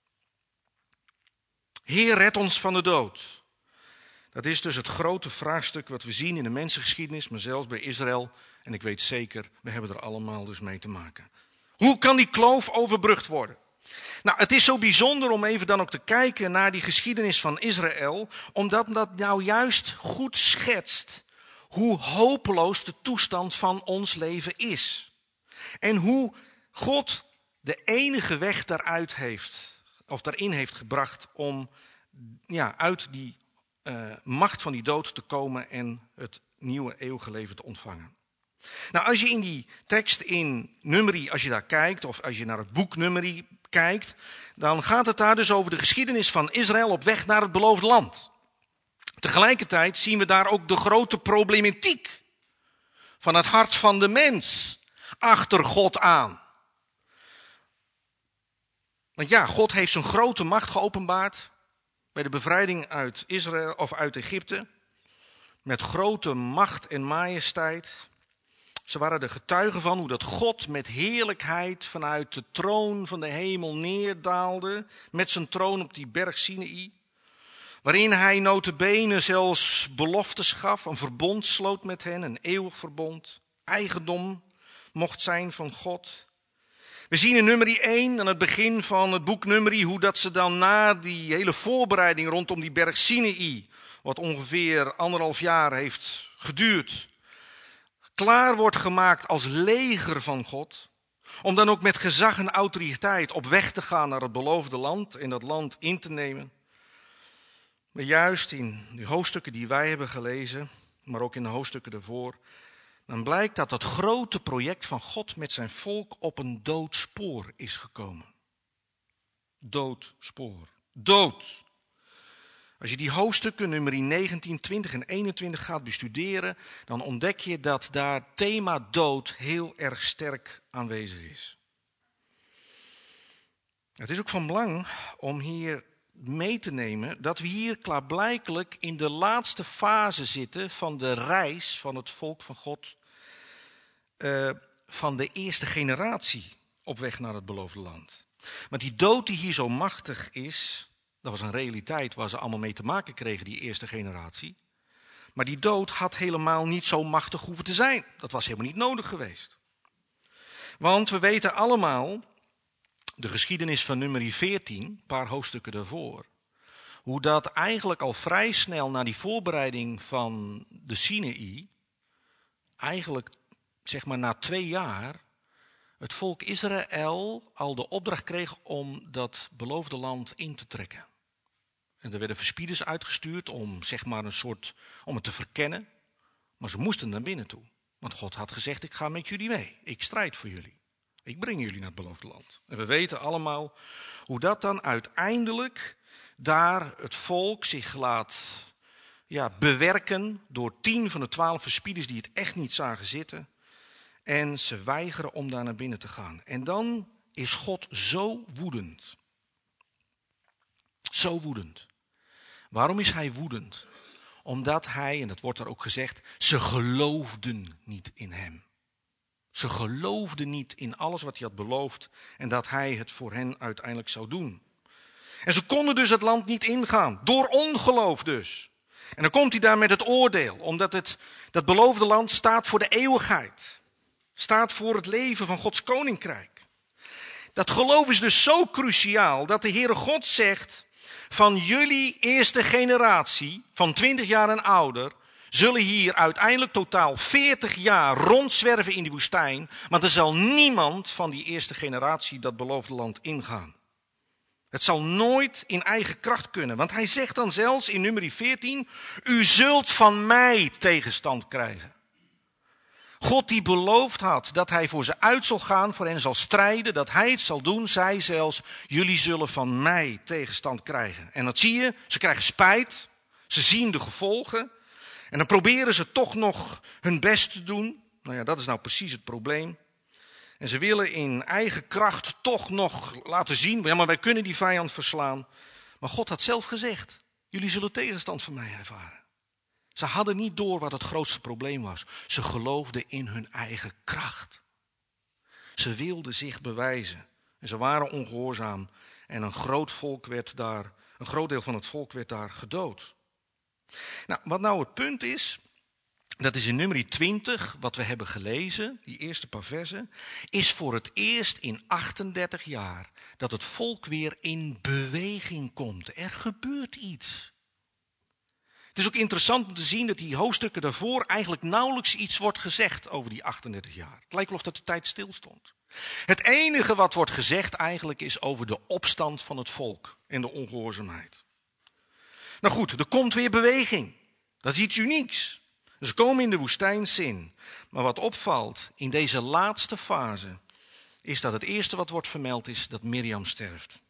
Heer, red ons van de dood. Dat is dus het grote vraagstuk wat we zien in de mensengeschiedenis, maar zelfs bij Israël. En ik weet zeker, we hebben er allemaal dus mee te maken. Hoe kan die kloof overbrugd worden? Nou, het is zo bijzonder om even dan ook te kijken naar die geschiedenis van Israël, omdat dat nou juist goed schetst hoe hopeloos de toestand van ons leven is. En hoe God de enige weg daaruit heeft, of daarin heeft gebracht om ja, uit die uh, macht van die dood te komen en het nieuwe eeuwige leven te ontvangen. Nou, als je in die tekst in Numeri, als je daar kijkt, of als je naar het boek Numeri kijkt, dan gaat het daar dus over de geschiedenis van Israël op weg naar het beloofde land. Tegelijkertijd zien we daar ook de grote problematiek van het hart van de mens achter God aan. Want ja, God heeft zijn grote macht geopenbaard bij de bevrijding uit Israël of uit Egypte. Met grote macht en majesteit. Ze waren er getuigen van hoe dat God met heerlijkheid vanuit de troon van de hemel neerdaalde. Met zijn troon op die berg Sinaï. Waarin hij nota bene zelfs beloftes gaf, een verbond sloot met hen, een eeuwig verbond. Eigendom mocht zijn van God. We zien in Numeri één, aan het begin van het boek Numeri, hoe dat ze dan na die hele voorbereiding rondom die berg Sinaï, wat ongeveer anderhalf jaar heeft geduurd, klaar wordt gemaakt als leger van God, om dan ook met gezag en autoriteit op weg te gaan naar het beloofde land en dat land in te nemen. Maar juist in de hoofdstukken die wij hebben gelezen, maar ook in de hoofdstukken daarvoor, dan blijkt dat dat grote project van God met zijn volk op een dood spoor is gekomen. Dood spoor. Dood. Als je die hoofdstukken Numeri negentien, twintig en eenentwintig gaat bestuderen, dan ontdek je dat daar thema dood heel erg sterk aanwezig is. Het is ook van belang om hier mee te nemen dat we hier klaarblijkelijk in de laatste fase zitten van de reis van het volk van God, uh, van de eerste generatie op weg naar het beloofde land. Want die dood die hier zo machtig is, dat was een realiteit waar ze allemaal mee te maken kregen, die eerste generatie. Maar die dood had helemaal niet zo machtig hoeven te zijn. Dat was helemaal niet nodig geweest. Want we weten allemaal, de geschiedenis van Numeri veertien, een paar hoofdstukken daarvoor, hoe dat eigenlijk al vrij snel na die voorbereiding van de Sinaï, eigenlijk zeg maar na twee jaar, het volk Israël al de opdracht kreeg om dat beloofde land in te trekken. En er werden verspieders uitgestuurd om zeg maar een soort, om het te verkennen, maar ze moesten naar binnen toe. Want God had gezegd, ik ga met jullie mee, ik strijd voor jullie. Ik breng jullie naar het beloofde land. En we weten allemaal hoe dat dan uiteindelijk daar het volk zich laat ja, bewerken door tien van de twaalf verspieders die het echt niet zagen zitten. En ze weigeren om daar naar binnen te gaan. En dan is God zo woedend. Zo woedend. Waarom is hij woedend? Omdat hij, en dat wordt er ook gezegd, ze geloofden niet in hem. Ze geloofden niet in alles wat hij had beloofd en dat hij het voor hen uiteindelijk zou doen. En ze konden dus het land niet ingaan, door ongeloof dus. En dan komt hij daar met het oordeel, omdat het, dat beloofde land staat voor de eeuwigheid. Staat voor het leven van Gods koninkrijk. Dat geloof is dus zo cruciaal dat de Heere God zegt, van jullie eerste generatie, van twintig jaar en ouder, zullen hier uiteindelijk totaal veertig jaar rondzwerven in de woestijn, maar er zal niemand van die eerste generatie dat beloofde land ingaan. Het zal nooit in eigen kracht kunnen, want hij zegt dan zelfs in Numeri veertien, u zult van mij tegenstand krijgen. God die beloofd had dat hij voor ze uit zal gaan, voor hen zal strijden, dat hij het zal doen, zei zelfs, jullie zullen van mij tegenstand krijgen. En dat zie je, ze krijgen spijt, ze zien de gevolgen. En dan proberen ze toch nog hun best te doen. Nou ja, dat is nou precies het probleem. En ze willen in eigen kracht toch nog laten zien, ja, maar wij kunnen die vijand verslaan. Maar God had zelf gezegd, jullie zullen tegenstand van mij ervaren. Ze hadden niet door wat het grootste probleem was. Ze geloofden in hun eigen kracht. Ze wilden zich bewijzen. En ze waren ongehoorzaam. En een groot volk werd daar, een groot deel van het volk werd daar gedood. Nou, wat nou het punt is, dat is in Numeri twintig, wat we hebben gelezen, die eerste paar versen, is voor het eerst in achtendertig jaar dat het volk weer in beweging komt. Er gebeurt iets. Het is ook interessant om te zien dat die hoofdstukken daarvoor eigenlijk nauwelijks iets wordt gezegd over die achtendertig jaar. Het lijkt wel of dat de tijd stilstond. Het enige wat wordt gezegd eigenlijk is over de opstand van het volk en de ongehoorzaamheid. Nou goed, er komt weer beweging. Dat is iets unieks. Ze komen in de woestijn Sin. Maar wat opvalt in deze laatste fase is dat het eerste wat wordt vermeld is dat Mirjam sterft.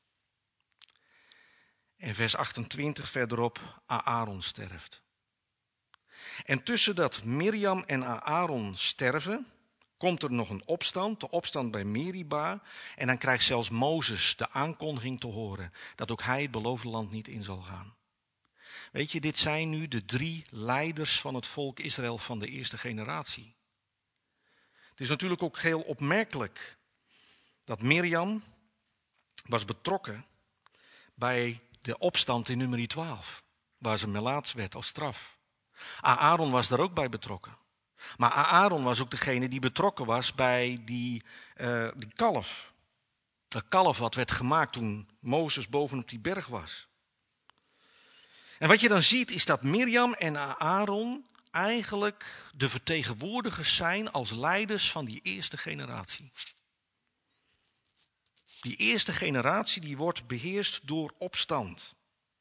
En vers achtentwintig verderop, Aaron sterft. En tussen dat Mirjam en Aaron sterven, komt er nog een opstand, de opstand bij Meriba. En dan krijgt zelfs Mozes de aankondiging te horen dat ook hij het beloofde land niet in zal gaan. Weet je, dit zijn nu de drie leiders van het volk Israël van de eerste generatie. Het is natuurlijk ook heel opmerkelijk dat Mirjam was betrokken bij de opstand in nummer twaalf, waar ze melaats werd als straf. Aaron was daar ook bij betrokken. Maar Aaron was ook degene die betrokken was bij die, uh, die kalf. Dat kalf wat werd gemaakt toen Mozes bovenop die berg was. En wat je dan ziet is dat Mirjam en Aaron eigenlijk de vertegenwoordigers zijn als leiders van die eerste generatie. Die eerste generatie die wordt beheerst door opstand.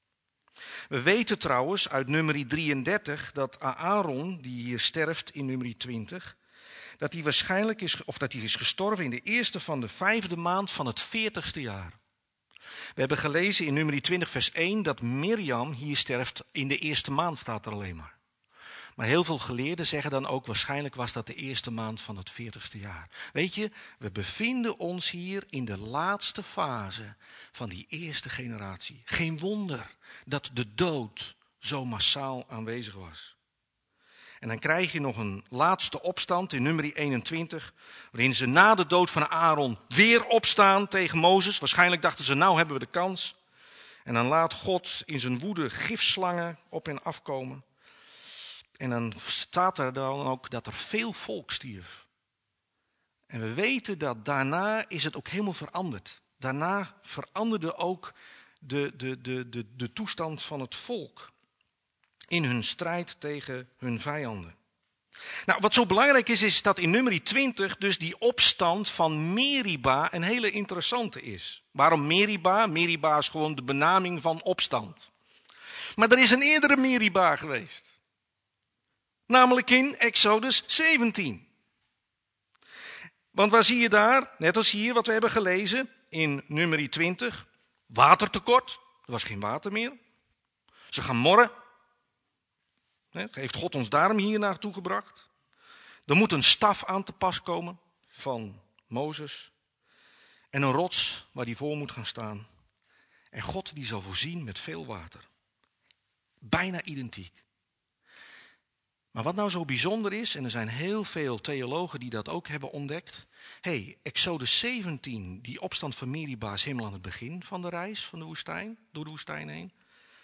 We weten trouwens uit nummer drieëndertig dat Aaron, die hier sterft in nummer twintig, dat hij waarschijnlijk is, of dat hij is gestorven in de eerste van de vijfde maand van het veertigste jaar. We hebben gelezen in nummer twintig vers één dat Mirjam hier sterft in de eerste maand, staat er alleen maar. Maar heel veel geleerden zeggen dan ook, waarschijnlijk was dat de eerste maand van het veertigste jaar. Weet je, we bevinden ons hier in de laatste fase van die eerste generatie. Geen wonder dat de dood zo massaal aanwezig was. En dan krijg je nog een laatste opstand in nummer eenentwintig, waarin ze na de dood van Aaron weer opstaan tegen Mozes. Waarschijnlijk dachten ze, nou hebben we de kans. En dan laat God in zijn woede gifslangen op hen afkomen. En dan staat er dan ook dat er veel volk stierf. En we weten dat daarna is het ook helemaal veranderd. Daarna veranderde ook de, de, de, de, de toestand van het volk in hun strijd tegen hun vijanden. Nou, wat zo belangrijk is, is dat in nummer twintig dus die opstand van Meriba een hele interessante is. Waarom Meriba? Meriba is gewoon de benaming van opstand. Maar er is een eerdere Meriba geweest. Namelijk in Exodus zeventien. Want waar zie je daar, net als hier wat we hebben gelezen in nummer twintig, watertekort. Er was geen water meer. Ze gaan morren. Heeft God ons daarom hier naartoe gebracht? Er moet een staf aan te pas komen van Mozes. En een rots waar die voor moet gaan staan. En God die zal voorzien met veel water. Bijna identiek. Maar wat nou zo bijzonder is, en er zijn heel veel theologen die dat ook hebben ontdekt. Hé, hey, Exodus zeventien, die opstand van Meriba is helemaal aan het begin van de reis van de woestijn, door de woestijn heen.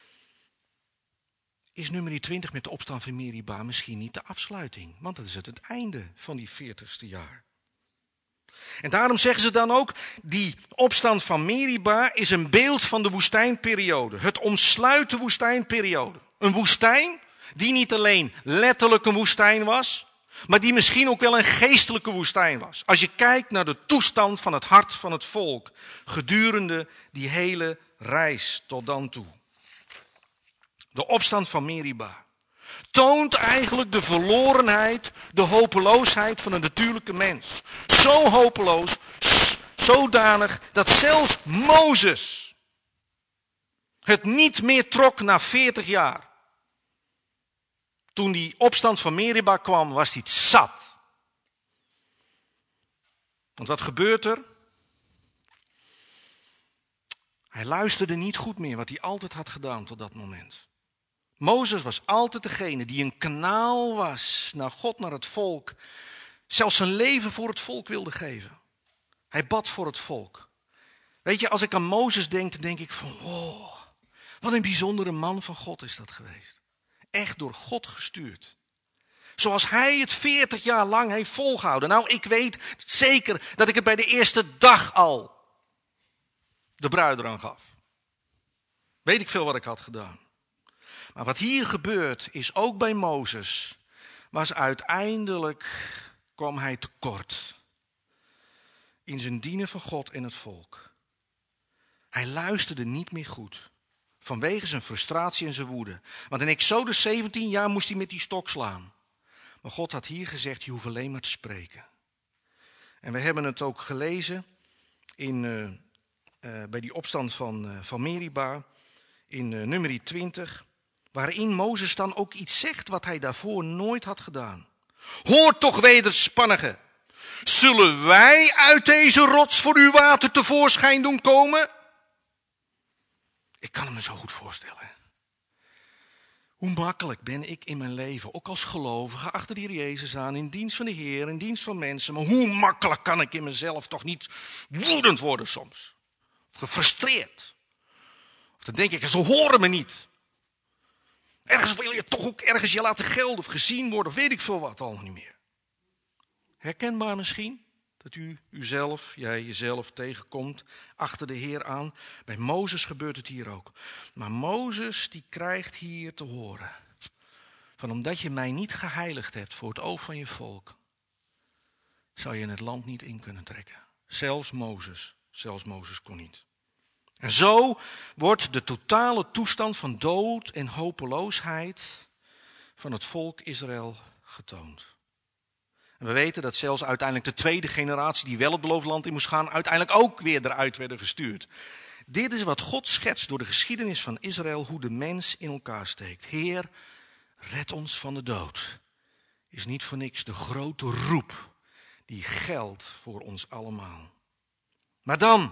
Is nummer twintig met de opstand van Meriba misschien niet de afsluiting? Want dat is het, het einde van die veertigste jaar. En daarom zeggen ze dan ook, die opstand van Meriba is een beeld van de woestijnperiode. Het omsluit de woestijnperiode. Een woestijn die niet alleen letterlijk een woestijn was, maar die misschien ook wel een geestelijke woestijn was. Als je kijkt naar de toestand van het hart van het volk gedurende die hele reis tot dan toe. De opstand van Meriba toont eigenlijk de verlorenheid, de hopeloosheid van een natuurlijke mens. Zo hopeloos, zodanig dat zelfs Mozes het niet meer trok na veertig jaar. Toen die opstand van Meriba kwam, was hij het zat. Want wat gebeurt er? Hij luisterde niet goed meer wat hij altijd had gedaan tot dat moment. Mozes was altijd degene die een kanaal was naar God, naar het volk. Zelfs zijn leven voor het volk wilde geven. Hij bad voor het volk. Weet je, als ik aan Mozes denk, dan denk ik van, wow, wat een bijzondere man van God is dat geweest. Echt door God gestuurd. Zoals hij het veertig jaar lang heeft volgehouden. Nou, ik weet zeker dat ik het bij de eerste dag al de bruid eraan gaf. Weet ik veel wat ik had gedaan. Maar wat hier gebeurt is ook bij Mozes, was uiteindelijk kwam hij tekort in zijn dienen van God en het volk. Hij luisterde niet meer goed. Vanwege zijn frustratie en zijn woede. Want in Exodus zeventien jaar moest hij met die stok slaan. Maar God had hier gezegd, je hoeft alleen maar te spreken. En we hebben het ook gelezen in, uh, uh, bij die opstand van, uh, van Meriba. In uh, Numeri twintig. Waarin Mozes dan ook iets zegt wat hij daarvoor nooit had gedaan. Hoor toch wederspannigen. Zullen wij uit deze rots voor uw water tevoorschijn doen komen? Ik kan het me zo goed voorstellen. Hoe makkelijk ben ik in mijn leven, ook als gelovige, achter de Heer Jezus aan, in dienst van de Heer, in dienst van mensen. Maar hoe makkelijk kan ik in mezelf toch niet woedend worden soms? Of gefrustreerd. Of dan denk ik, ze horen me niet. Ergens wil je toch ook ergens je laten gelden of gezien worden, of weet ik veel wat, allemaal niet meer. Herkenbaar misschien? Dat u uzelf, jij jezelf tegenkomt achter de Heer aan. Bij Mozes gebeurt het hier ook. Maar Mozes die krijgt hier te horen. Van omdat je mij niet geheiligd hebt voor het oog van je volk. Zou je het land niet in kunnen trekken. Zelfs Mozes. Zelfs Mozes kon niet. En zo wordt de totale toestand van dood en hopeloosheid van het volk Israël getoond. En we weten dat zelfs uiteindelijk de tweede generatie die wel het beloofde land in moest gaan, uiteindelijk ook weer eruit werden gestuurd. Dit is wat God schetst door de geschiedenis van Israël, hoe de mens in elkaar steekt. Heer, red ons van de dood. Is niet voor niks de grote roep die geldt voor ons allemaal. Maar dan,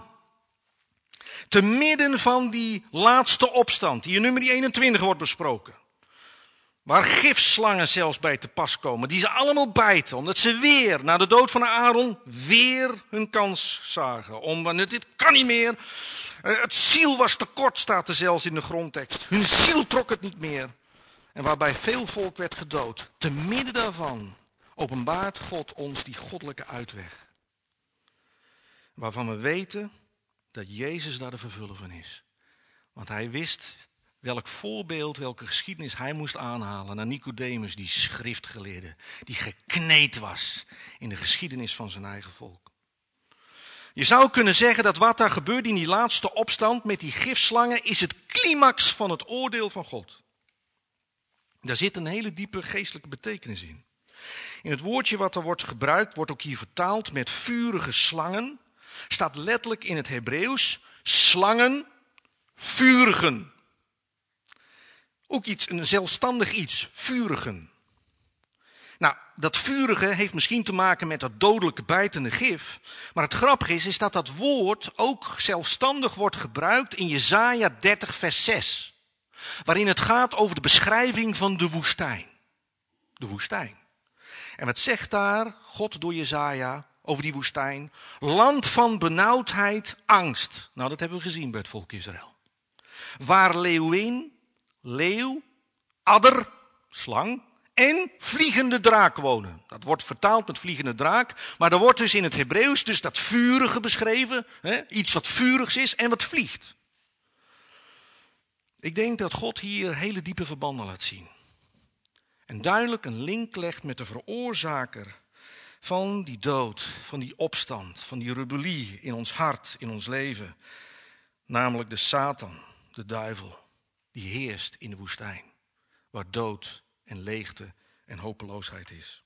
te midden van die laatste opstand, die in nummer eenentwintig wordt besproken. Waar gifslangen zelfs bij te pas komen. Die ze allemaal bijten. Omdat ze weer, na de dood van Aaron, weer hun kans zagen. Om, dit kan niet meer. Het ziel was tekort, staat er zelfs in de grondtekst. Hun ziel trok het niet meer. En waarbij veel volk werd gedood. Te midden daarvan openbaart God ons die goddelijke uitweg. Waarvan we weten dat Jezus daar de vervulling van is. Want hij wist welk voorbeeld, welke geschiedenis hij moest aanhalen naar Nicodemus, die schriftgeleerde, die gekneed was in de geschiedenis van zijn eigen volk. Je zou kunnen zeggen dat wat daar gebeurt in die laatste opstand met die gifslangen is het climax van het oordeel van God. Daar zit een hele diepe geestelijke betekenis in. In het woordje wat er wordt gebruikt, wordt ook hier vertaald met vurige slangen. Staat letterlijk in het Hebreeuws slangen, vurigen. Ook iets, een zelfstandig iets, vurigen. Nou, dat vurige heeft misschien te maken met dat dodelijke bijtende gif. Maar het grappige is, is dat dat woord ook zelfstandig wordt gebruikt in Jesaja dertig vers zes. Waarin het gaat over de beschrijving van de woestijn. De woestijn. En wat zegt daar God door Jesaja over die woestijn? Land van benauwdheid, angst. Nou, dat hebben we gezien bij het volk Israël. Waar leeuwin, leeuw, adder, slang en vliegende draak wonen. Dat wordt vertaald met vliegende draak. Maar er wordt dus in het Hebreeuws dus dat vurige beschreven. Hè, iets wat vurigs is en wat vliegt. Ik denk dat God hier hele diepe verbanden laat zien. En duidelijk een link legt met de veroorzaker van die dood, van die opstand, van die rebellie in ons hart, in ons leven. Namelijk de Satan, de duivel, die heerst in de woestijn. Waar dood en leegte en hopeloosheid is.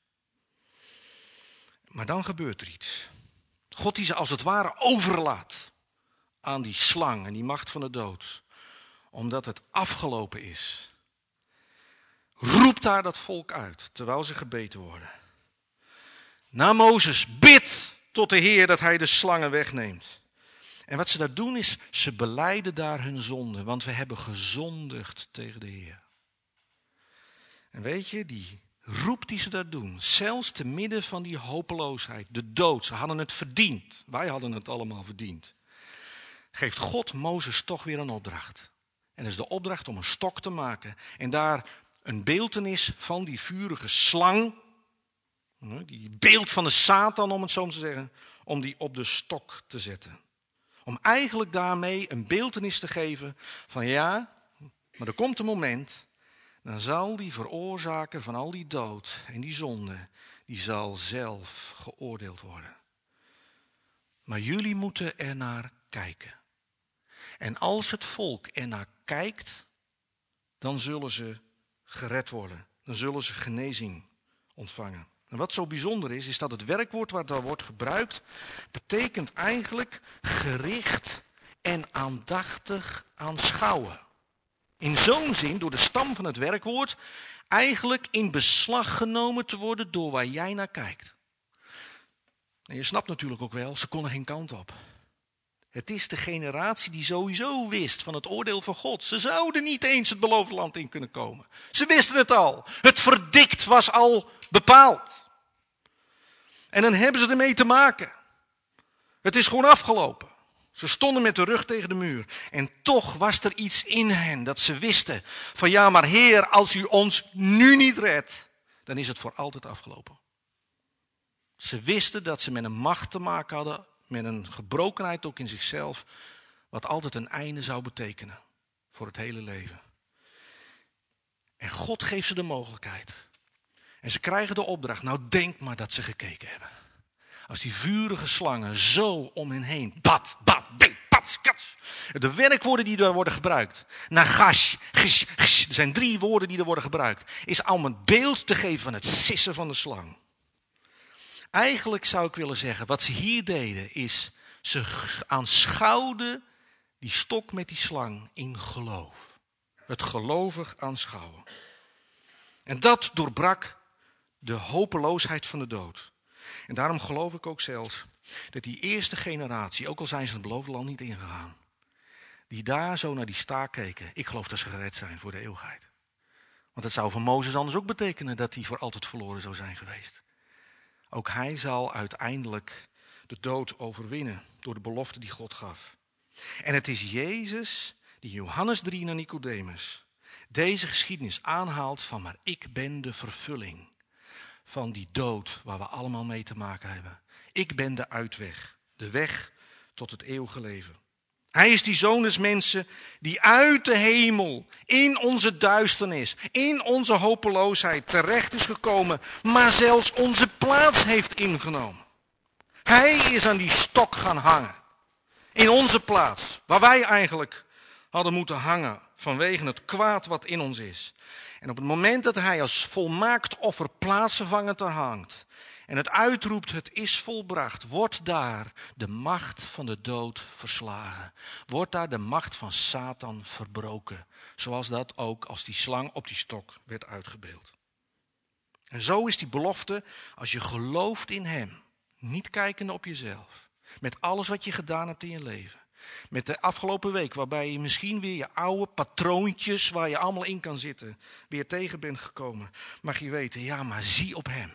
Maar dan gebeurt er iets. God die ze als het ware overlaat aan die slang en die macht van de dood. Omdat het afgelopen is. Roept daar dat volk uit, terwijl ze gebeten worden. Na Mozes, bid tot de Heer dat hij de slangen wegneemt. En wat ze daar doen is, ze belijden daar hun zonde, want we hebben gezondigd tegen de Heer. En weet je, die roep die ze daar doen, zelfs te midden van die hopeloosheid, de dood, ze hadden het verdiend. Wij hadden het allemaal verdiend. Geeft God Mozes toch weer een opdracht. En dat is de opdracht om een stok te maken. En daar een beeltenis van die vurige slang, die beeld van de Satan om het zo te zeggen, om die op de stok te zetten. Om eigenlijk daarmee een beeltenis te geven van ja, maar er komt een moment dan zal die veroorzaker van al die dood en die zonde, die zal zelf geoordeeld worden. Maar jullie moeten er naar kijken. En als het volk er naar kijkt, dan zullen ze gered worden. Dan zullen ze genezing ontvangen. En wat zo bijzonder is, is dat het werkwoord wat daar wordt gebruikt, betekent eigenlijk gericht en aandachtig aanschouwen. In zo'n zin, door de stam van het werkwoord, eigenlijk in beslag genomen te worden door waar jij naar kijkt. En je snapt natuurlijk ook wel, ze konden geen kant op. Het is de generatie die sowieso wist van het oordeel van God. Ze zouden niet eens het beloofde land in kunnen komen. Ze wisten het al. Het verdict was al bepaald. En dan hebben ze ermee te maken. Het is gewoon afgelopen. Ze stonden met de rug tegen de muur. En toch was er iets in hen dat ze wisten. Van ja, maar Heer, als u ons nu niet redt, dan is het voor altijd afgelopen. Ze wisten dat ze met een macht te maken hadden, met een gebrokenheid ook in zichzelf, wat altijd een einde zou betekenen voor het hele leven. En God geeft ze de mogelijkheid. En ze krijgen de opdracht, nou denk maar dat ze gekeken hebben. Als die vurige slangen zo om hen heen, bat, bat, bing, pats, kats. De werkwoorden die daar worden gebruikt, nagash, gish, gish, er zijn drie woorden die er worden gebruikt, is om een beeld te geven van het sissen van de slang. Eigenlijk zou ik willen zeggen, wat ze hier deden is, ze aanschouwden die stok met die slang in geloof. Het gelovig aanschouwen. En dat doorbrak de hopeloosheid van de dood. En daarom geloof ik ook zelfs dat die eerste generatie, ook al zijn ze het beloofde land niet ingegaan, die daar zo naar die staak keken, ik geloof dat ze gered zijn voor de eeuwigheid. Want het zou voor Mozes anders ook betekenen dat hij voor altijd verloren zou zijn geweest. Ook hij zal uiteindelijk de dood overwinnen door de belofte die God gaf. En het is Jezus die Johannes drie naar Nicodemus deze geschiedenis aanhaalt van maar ik ben de vervulling van die dood waar we allemaal mee te maken hebben. Ik ben de uitweg, de weg tot het eeuwige leven. Hij is die zoon des mensen die uit de hemel in onze duisternis, in onze hopeloosheid terecht is gekomen, maar zelfs onze plaats heeft ingenomen. Hij is aan die stok gaan hangen. In onze plaats, waar wij eigenlijk hadden moeten hangen vanwege het kwaad wat in ons is. En op het moment dat hij als volmaakt offer plaatsvervangend er hangt en het uitroept, het is volbracht, wordt daar de macht van de dood verslagen. Wordt daar de macht van Satan verbroken. Zoals dat ook als die slang op die stok werd uitgebeeld. En zo is die belofte, als je gelooft in hem, niet kijkende op jezelf, met alles wat je gedaan hebt in je leven. Met de afgelopen week waarbij je misschien weer je oude patroontjes waar je allemaal in kan zitten, weer tegen bent gekomen. Mag je weten, ja maar zie op hem.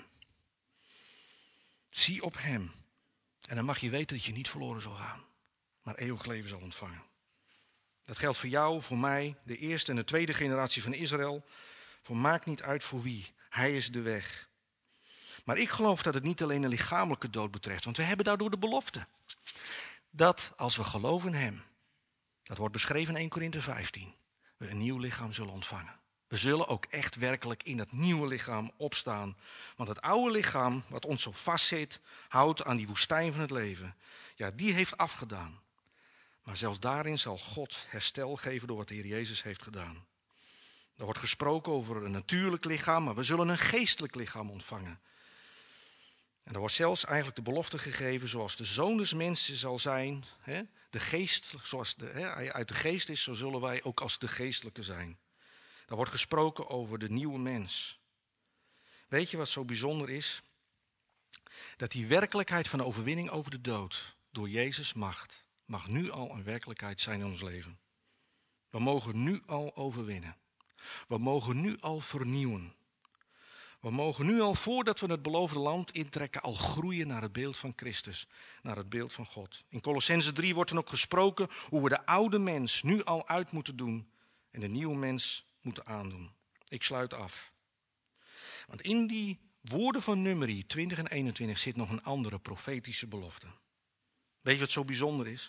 Zie op hem. En dan mag je weten dat je niet verloren zal gaan, maar eeuwig leven zal ontvangen. Dat geldt voor jou, voor mij, de eerste en de tweede generatie van Israël. Voor maakt niet uit voor wie. Hij is de weg. Maar ik geloof dat het niet alleen een lichamelijke dood betreft, want we hebben daardoor de belofte. Dat als we geloven in hem, dat wordt beschreven in Eerste Korinthe vijftien, we een nieuw lichaam zullen ontvangen. We zullen ook echt werkelijk in dat nieuwe lichaam opstaan. Want het oude lichaam, wat ons zo vastzit, houdt aan die woestijn van het leven. Ja, die heeft afgedaan. Maar zelfs daarin zal God herstel geven door wat de Heer Jezus heeft gedaan. Er wordt gesproken over een natuurlijk lichaam, maar we zullen een geestelijk lichaam ontvangen. En er wordt zelfs eigenlijk de belofte gegeven, zoals de zoon des mensen zal zijn. Hè, de geest, zoals de, hè, hij uit de geest is, zo zullen wij ook als de geestelijke zijn. Er wordt gesproken over de nieuwe mens. Weet je wat zo bijzonder is? Dat die werkelijkheid van de overwinning over de dood door Jezus macht, mag nu al een werkelijkheid zijn in ons leven. We mogen nu al overwinnen. We mogen nu al vernieuwen. We mogen nu al, voordat we het beloofde land intrekken, al groeien naar het beeld van Christus, naar het beeld van God. In Kolossenzen drie wordt dan ook gesproken hoe we de oude mens nu al uit moeten doen en de nieuwe mens moeten aandoen. Ik sluit af. Want in die woorden van Numeri twintig en eenentwintig zit nog een andere profetische belofte. Weet je wat zo bijzonder is?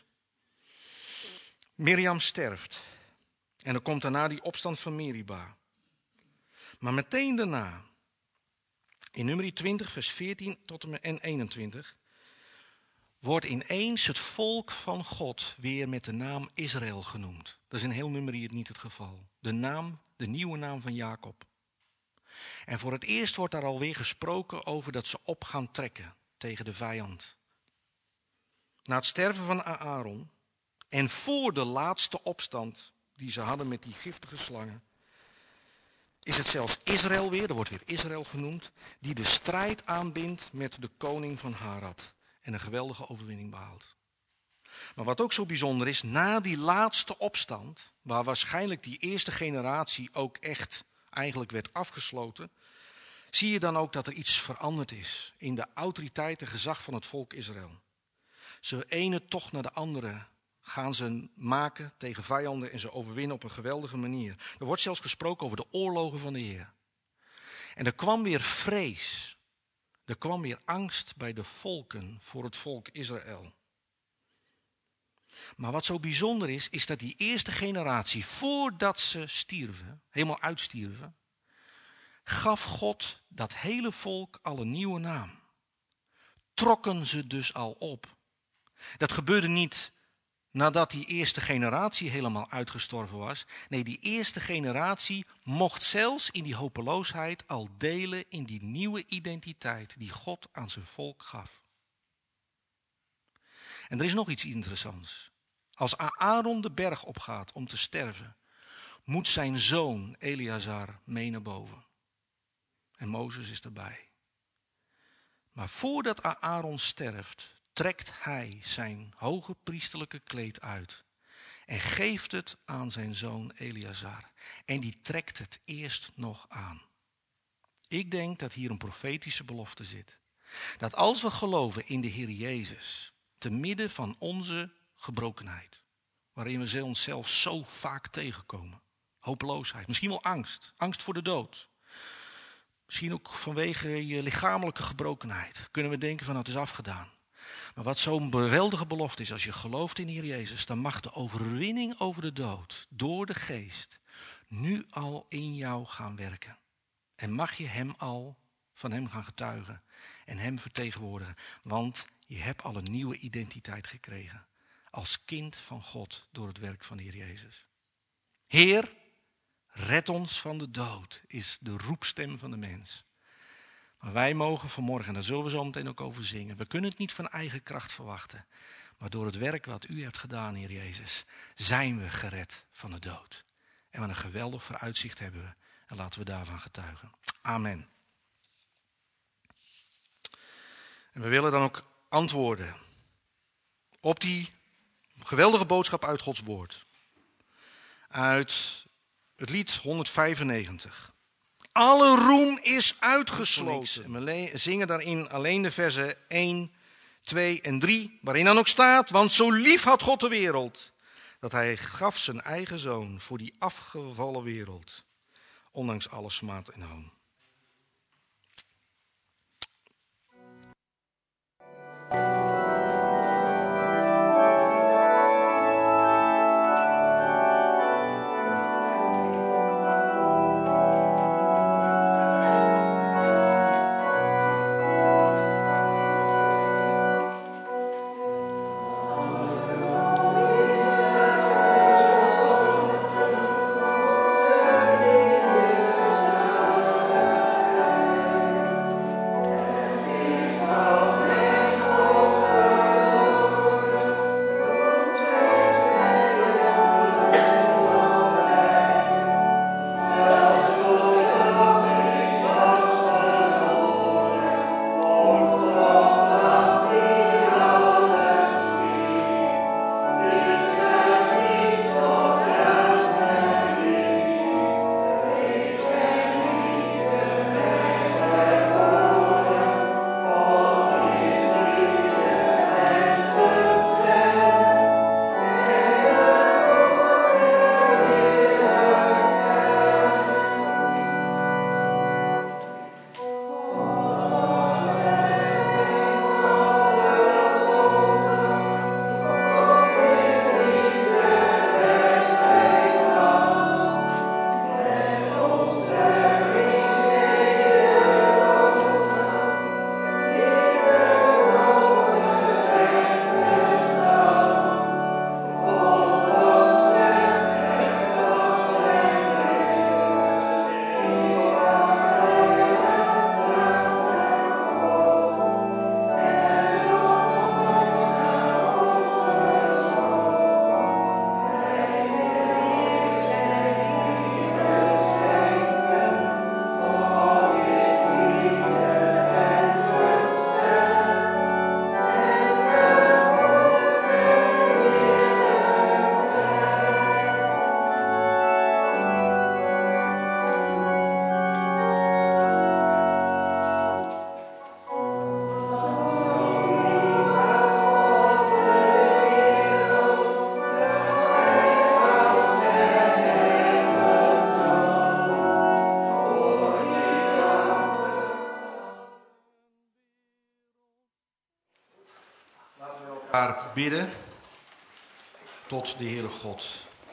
Mirjam sterft. En dan komt daarna die opstand van Meriba. Maar meteen daarna, in nummer twintig, vers veertien tot en met eenentwintig, wordt ineens het volk van God weer met de naam Israël genoemd. Dat is in heel nummer hier niet het geval. De naam, de nieuwe naam van Jacob. En voor het eerst wordt daar alweer gesproken over dat ze op gaan trekken tegen de vijand. Na het sterven van Aaron en voor de laatste opstand die ze hadden met die giftige slangen, is het zelfs Israël weer, er wordt weer Israël genoemd, die de strijd aanbindt met de koning van Harad en een geweldige overwinning behaalt. Maar wat ook zo bijzonder is, na die laatste opstand, waar waarschijnlijk die eerste generatie ook echt eigenlijk werd afgesloten, zie je dan ook dat er iets veranderd is in de autoriteit en gezag van het volk Israël. Ze ene toch naar de andere gaan ze maken tegen vijanden en ze overwinnen op een geweldige manier. Er wordt zelfs gesproken over de oorlogen van de Heer. En er kwam weer vrees. Er kwam weer angst bij de volken voor het volk Israël. Maar wat zo bijzonder is, is dat die eerste generatie, voordat ze stierven, helemaal uitstierven, gaf God dat hele volk al een nieuwe naam. Trokken ze dus al op. Dat gebeurde niet nadat die eerste generatie helemaal uitgestorven was. Nee, die eerste generatie mocht zelfs in die hopeloosheid al delen in die nieuwe identiteit die God aan zijn volk gaf. En er is nog iets interessants. Als Aaron de berg opgaat om te sterven, moet zijn zoon Eleazar mee naar boven. En Mozes is erbij. Maar voordat Aaron sterft, trekt hij zijn hoge priesterlijke kleed uit en geeft het aan zijn zoon Eleazar. En die trekt het eerst nog aan. Ik denk dat hier een profetische belofte zit. Dat als we geloven in de Heer Jezus, te midden van onze gebrokenheid, waarin we onszelf zo vaak tegenkomen, hopeloosheid, misschien wel angst, angst voor de dood, misschien ook vanwege je lichamelijke gebrokenheid, kunnen we denken van nou, het is afgedaan. Maar wat zo'n geweldige belofte is, als je gelooft in de Heer Jezus, dan mag de overwinning over de dood door de geest nu al in jou gaan werken. En mag je hem al van hem gaan getuigen en hem vertegenwoordigen. Want je hebt al een nieuwe identiteit gekregen als kind van God door het werk van de Heer Jezus. Heer, red ons van de dood, is de roepstem van de mens. Maar wij mogen vanmorgen, en daar zullen we zo meteen ook over zingen, we kunnen het niet van eigen kracht verwachten. Maar door het werk wat u hebt gedaan, Heer Jezus, zijn we gered van de dood. En wat een geweldig vooruitzicht hebben we. En laten we daarvan getuigen. Amen. En we willen dan ook antwoorden op die geweldige boodschap uit Gods woord. Uit het lied honderdvijfennegentig. Alle roem is uitgesloten. En we zingen daarin alleen de versen één, twee en drie, waarin dan ook staat, want zo lief had God de wereld, dat hij gaf zijn eigen zoon voor die afgevallen wereld, ondanks alle smaad en hoon. Oh Daar bidden tot de Heere God.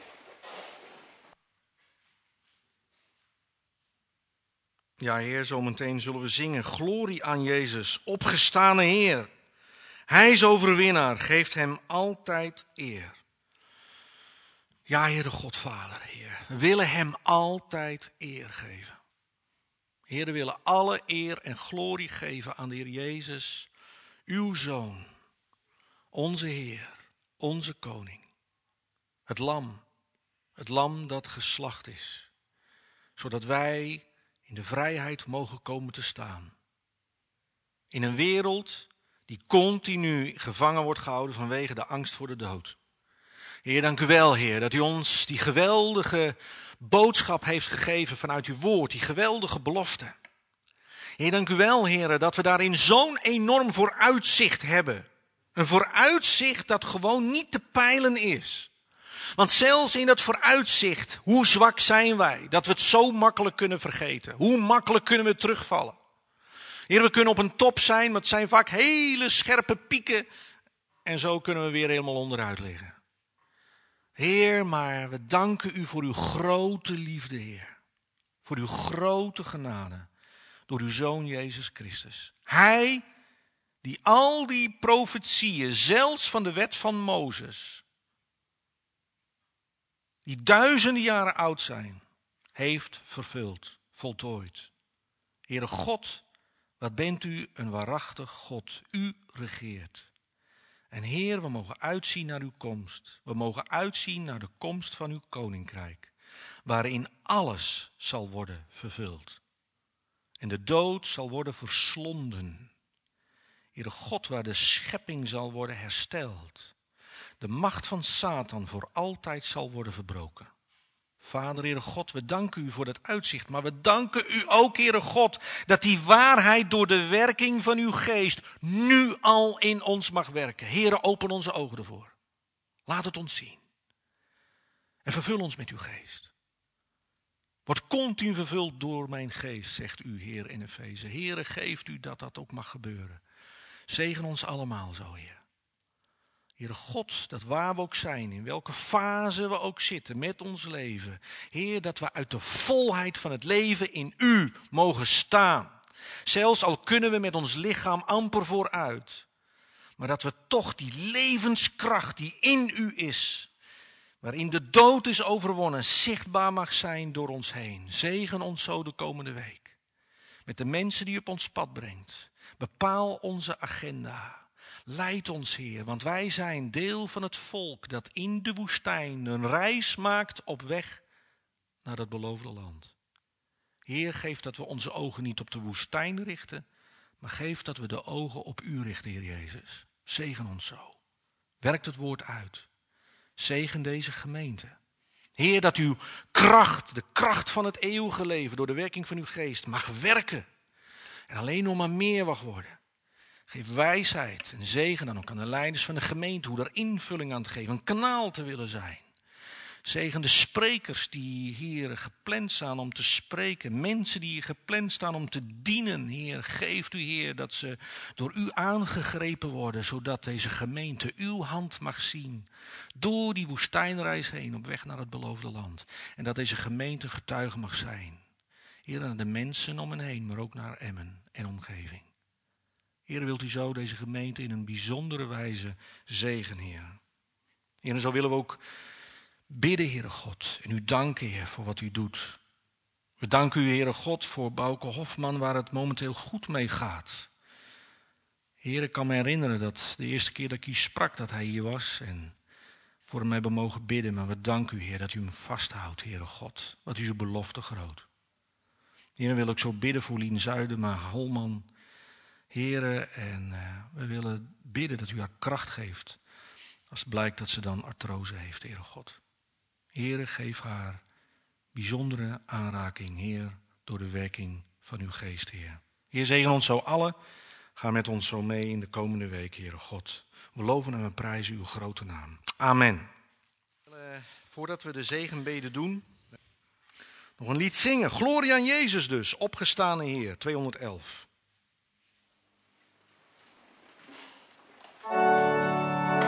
Ja, Heer, zometeen zullen we zingen. Glorie aan Jezus, opgestane Heer. Hij is overwinnaar, geeft hem altijd eer. Ja, Heere God, Vader, Heer. We willen hem altijd eer geven. Heer, we willen alle eer en glorie geven aan de Heer Jezus, uw Zoon. Onze Heer, onze Koning. Het lam, het lam dat geslacht is. Zodat wij in de vrijheid mogen komen te staan. In een wereld die continu gevangen wordt gehouden vanwege de angst voor de dood. Heer, dank u wel, Heer, dat u ons die geweldige boodschap heeft gegeven vanuit uw woord. Die geweldige belofte. Heer, dank u wel, Heer, dat we daarin zo'n enorm vooruitzicht hebben. Een vooruitzicht dat gewoon niet te peilen is. Want zelfs in dat vooruitzicht, hoe zwak zijn wij, dat we het zo makkelijk kunnen vergeten. Hoe makkelijk kunnen we terugvallen. Heer, we kunnen op een top zijn, maar het zijn vaak hele scherpe pieken. En zo kunnen we weer helemaal onderuit liggen. Heer, maar we danken u voor uw grote liefde, Heer. Voor uw grote genade. Door uw Zoon Jezus Christus. Hij die al die profetieën, zelfs van de wet van Mozes, die duizenden jaren oud zijn, heeft vervuld, voltooid. Heere God, wat bent u een waarachtig God. U regeert. En Heer, we mogen uitzien naar uw komst. We mogen uitzien naar de komst van uw koninkrijk. Waarin alles zal worden vervuld. En de dood zal worden verslonden. Heere God, waar de schepping zal worden hersteld. De macht van Satan voor altijd zal worden verbroken. Vader, Heere God, we danken u voor dat uitzicht. Maar we danken u ook, Heere God, dat die waarheid door de werking van uw geest nu al in ons mag werken. Heere, open onze ogen ervoor. Laat het ons zien. En vervul ons met uw geest. Word continu vervuld door mijn geest, zegt u, Heer in Efeze. Heere, geeft u dat dat ook mag gebeuren. Zegen ons allemaal zo, Heer. Heere God, dat waar we ook zijn, in welke fase we ook zitten met ons leven. Heer, dat we uit de volheid van het leven in u mogen staan. Zelfs al kunnen we met ons lichaam amper vooruit. Maar dat we toch die levenskracht die in u is, waarin de dood is overwonnen, zichtbaar mag zijn door ons heen. Zegen ons zo de komende week. Met de mensen die u op ons pad brengt. Bepaal onze agenda. Leid ons, Heer, want wij zijn deel van het volk dat in de woestijn een reis maakt op weg naar het beloofde land. Heer, geef dat we onze ogen niet op de woestijn richten, maar geef dat we de ogen op u richten, Heer Jezus. Zegen ons zo. Werkt het woord uit. Zegen deze gemeente. Heer, dat uw kracht, de kracht van het eeuwige leven, door de werking van uw geest, mag werken. En alleen nog maar meer mag worden. Geef wijsheid en zegen dan ook aan de leiders van de gemeente, hoe daar invulling aan te geven, een kanaal te willen zijn. Zegen de sprekers die hier gepland staan om te spreken, mensen die hier gepland staan om te dienen. Heer, geeft u, Heer, dat ze door u aangegrepen worden, zodat deze gemeente uw hand mag zien. Door die woestijnreis heen op weg naar het beloofde land. En dat deze gemeente getuige mag zijn. Heer, naar de mensen om hen heen, maar ook naar Emmen en omgeving. Heer, wilt u zo deze gemeente in een bijzondere wijze zegenen, Heer. Heer, en zo willen we ook bidden, Heere God, en u danken, Heer, voor wat u doet. We danken u, Heere God, voor Bouke Hofman, waar het momenteel goed mee gaat. Heer, ik kan me herinneren dat de eerste keer dat ik hier sprak, dat hij hier was en voor hem hebben mogen bidden. Maar we danken u, Heer, dat u hem vasthoudt, Heere God. Wat is uw belofte groot. Heer, dan wil ik zo bidden voor Lien Zuidema, Holman, Heere, en uh, we willen bidden dat u haar kracht geeft. Als het blijkt dat ze dan artrose heeft, Heere God. Heere, geef haar bijzondere aanraking, Heer, door de werking van uw geest, Heer. Heer, zegen ons zo allen. Ga met ons zo mee in de komende week, Heere God. We loven en we prijzen uw grote naam. Amen. Uh, voordat we de zegenbeden doen, nog een lied zingen. Glorie aan Jezus dus, opgestane Heer, tweehonderdelf.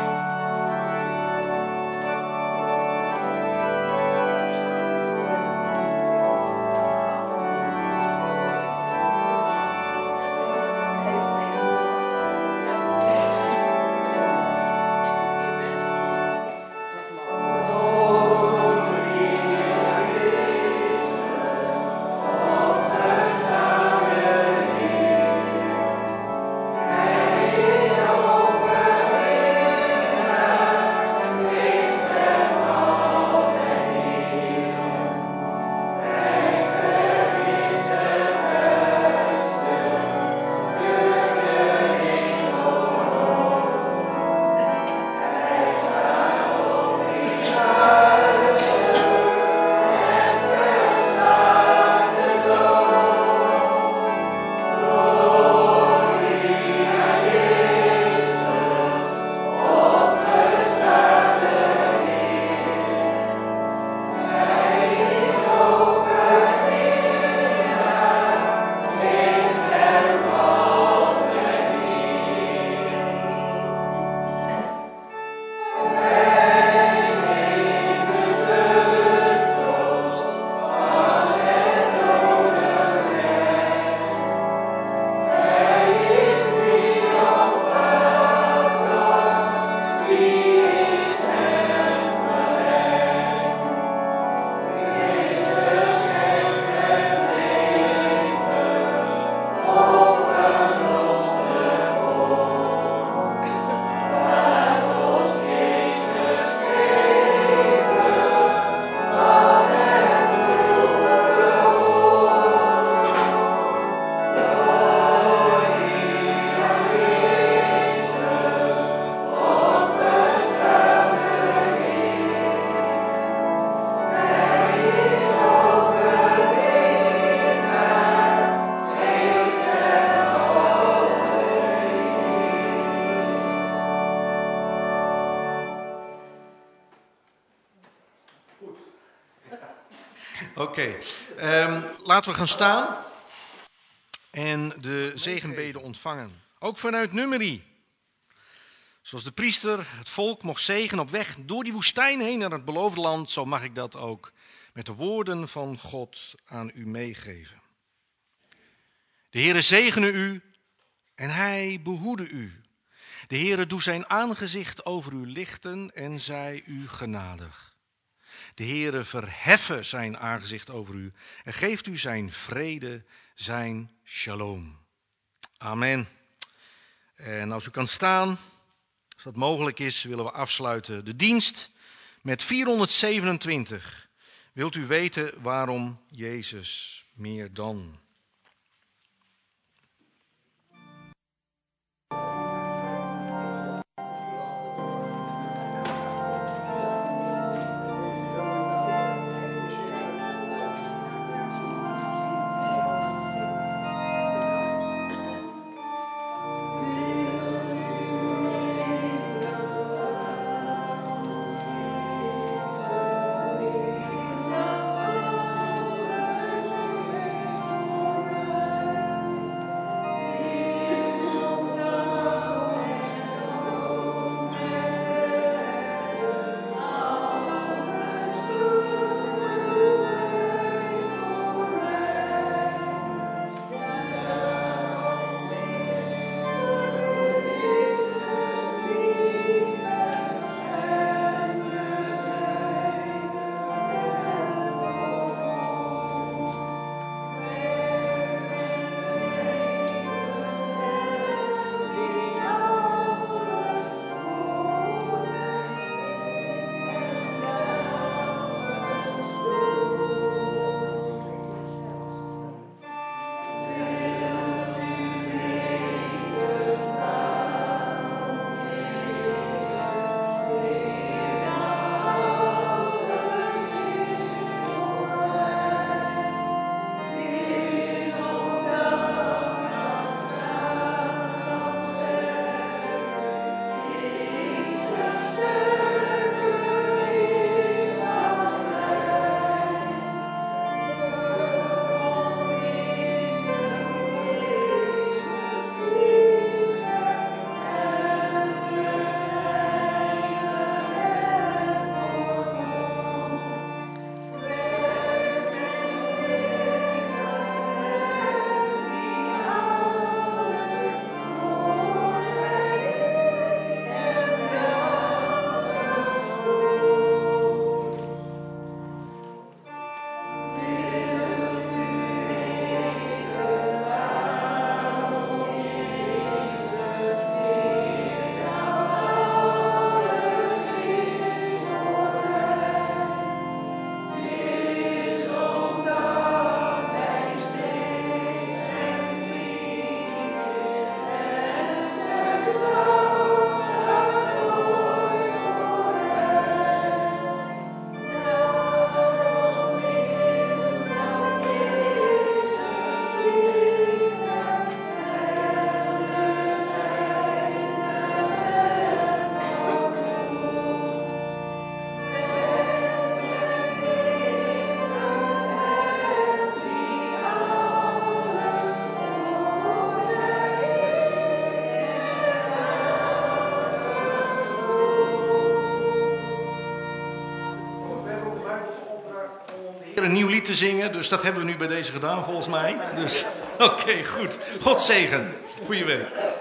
Okay. Um, laten we gaan staan en de zegenbeden ontvangen. Ook vanuit Numeri. Zoals de priester het volk mocht zegenen op weg door die woestijn heen naar het beloofde land, zo mag ik dat ook met de woorden van God aan u meegeven. De Heere zegene u en hij behoede u. De Heere doe zijn aangezicht over u lichten en zij u genadig. De Heere verheffe zijn aangezicht over u en geeft u zijn vrede, zijn shalom. Amen. En als u kan staan, als dat mogelijk is, willen we afsluiten de dienst met vierhonderdzevenentwintig. Wilt u weten waarom Jezus meer dan? Een nieuw lied te zingen, dus dat hebben we nu bij deze gedaan volgens mij. Dus oké, okay, goed. God zegen. Goeie week.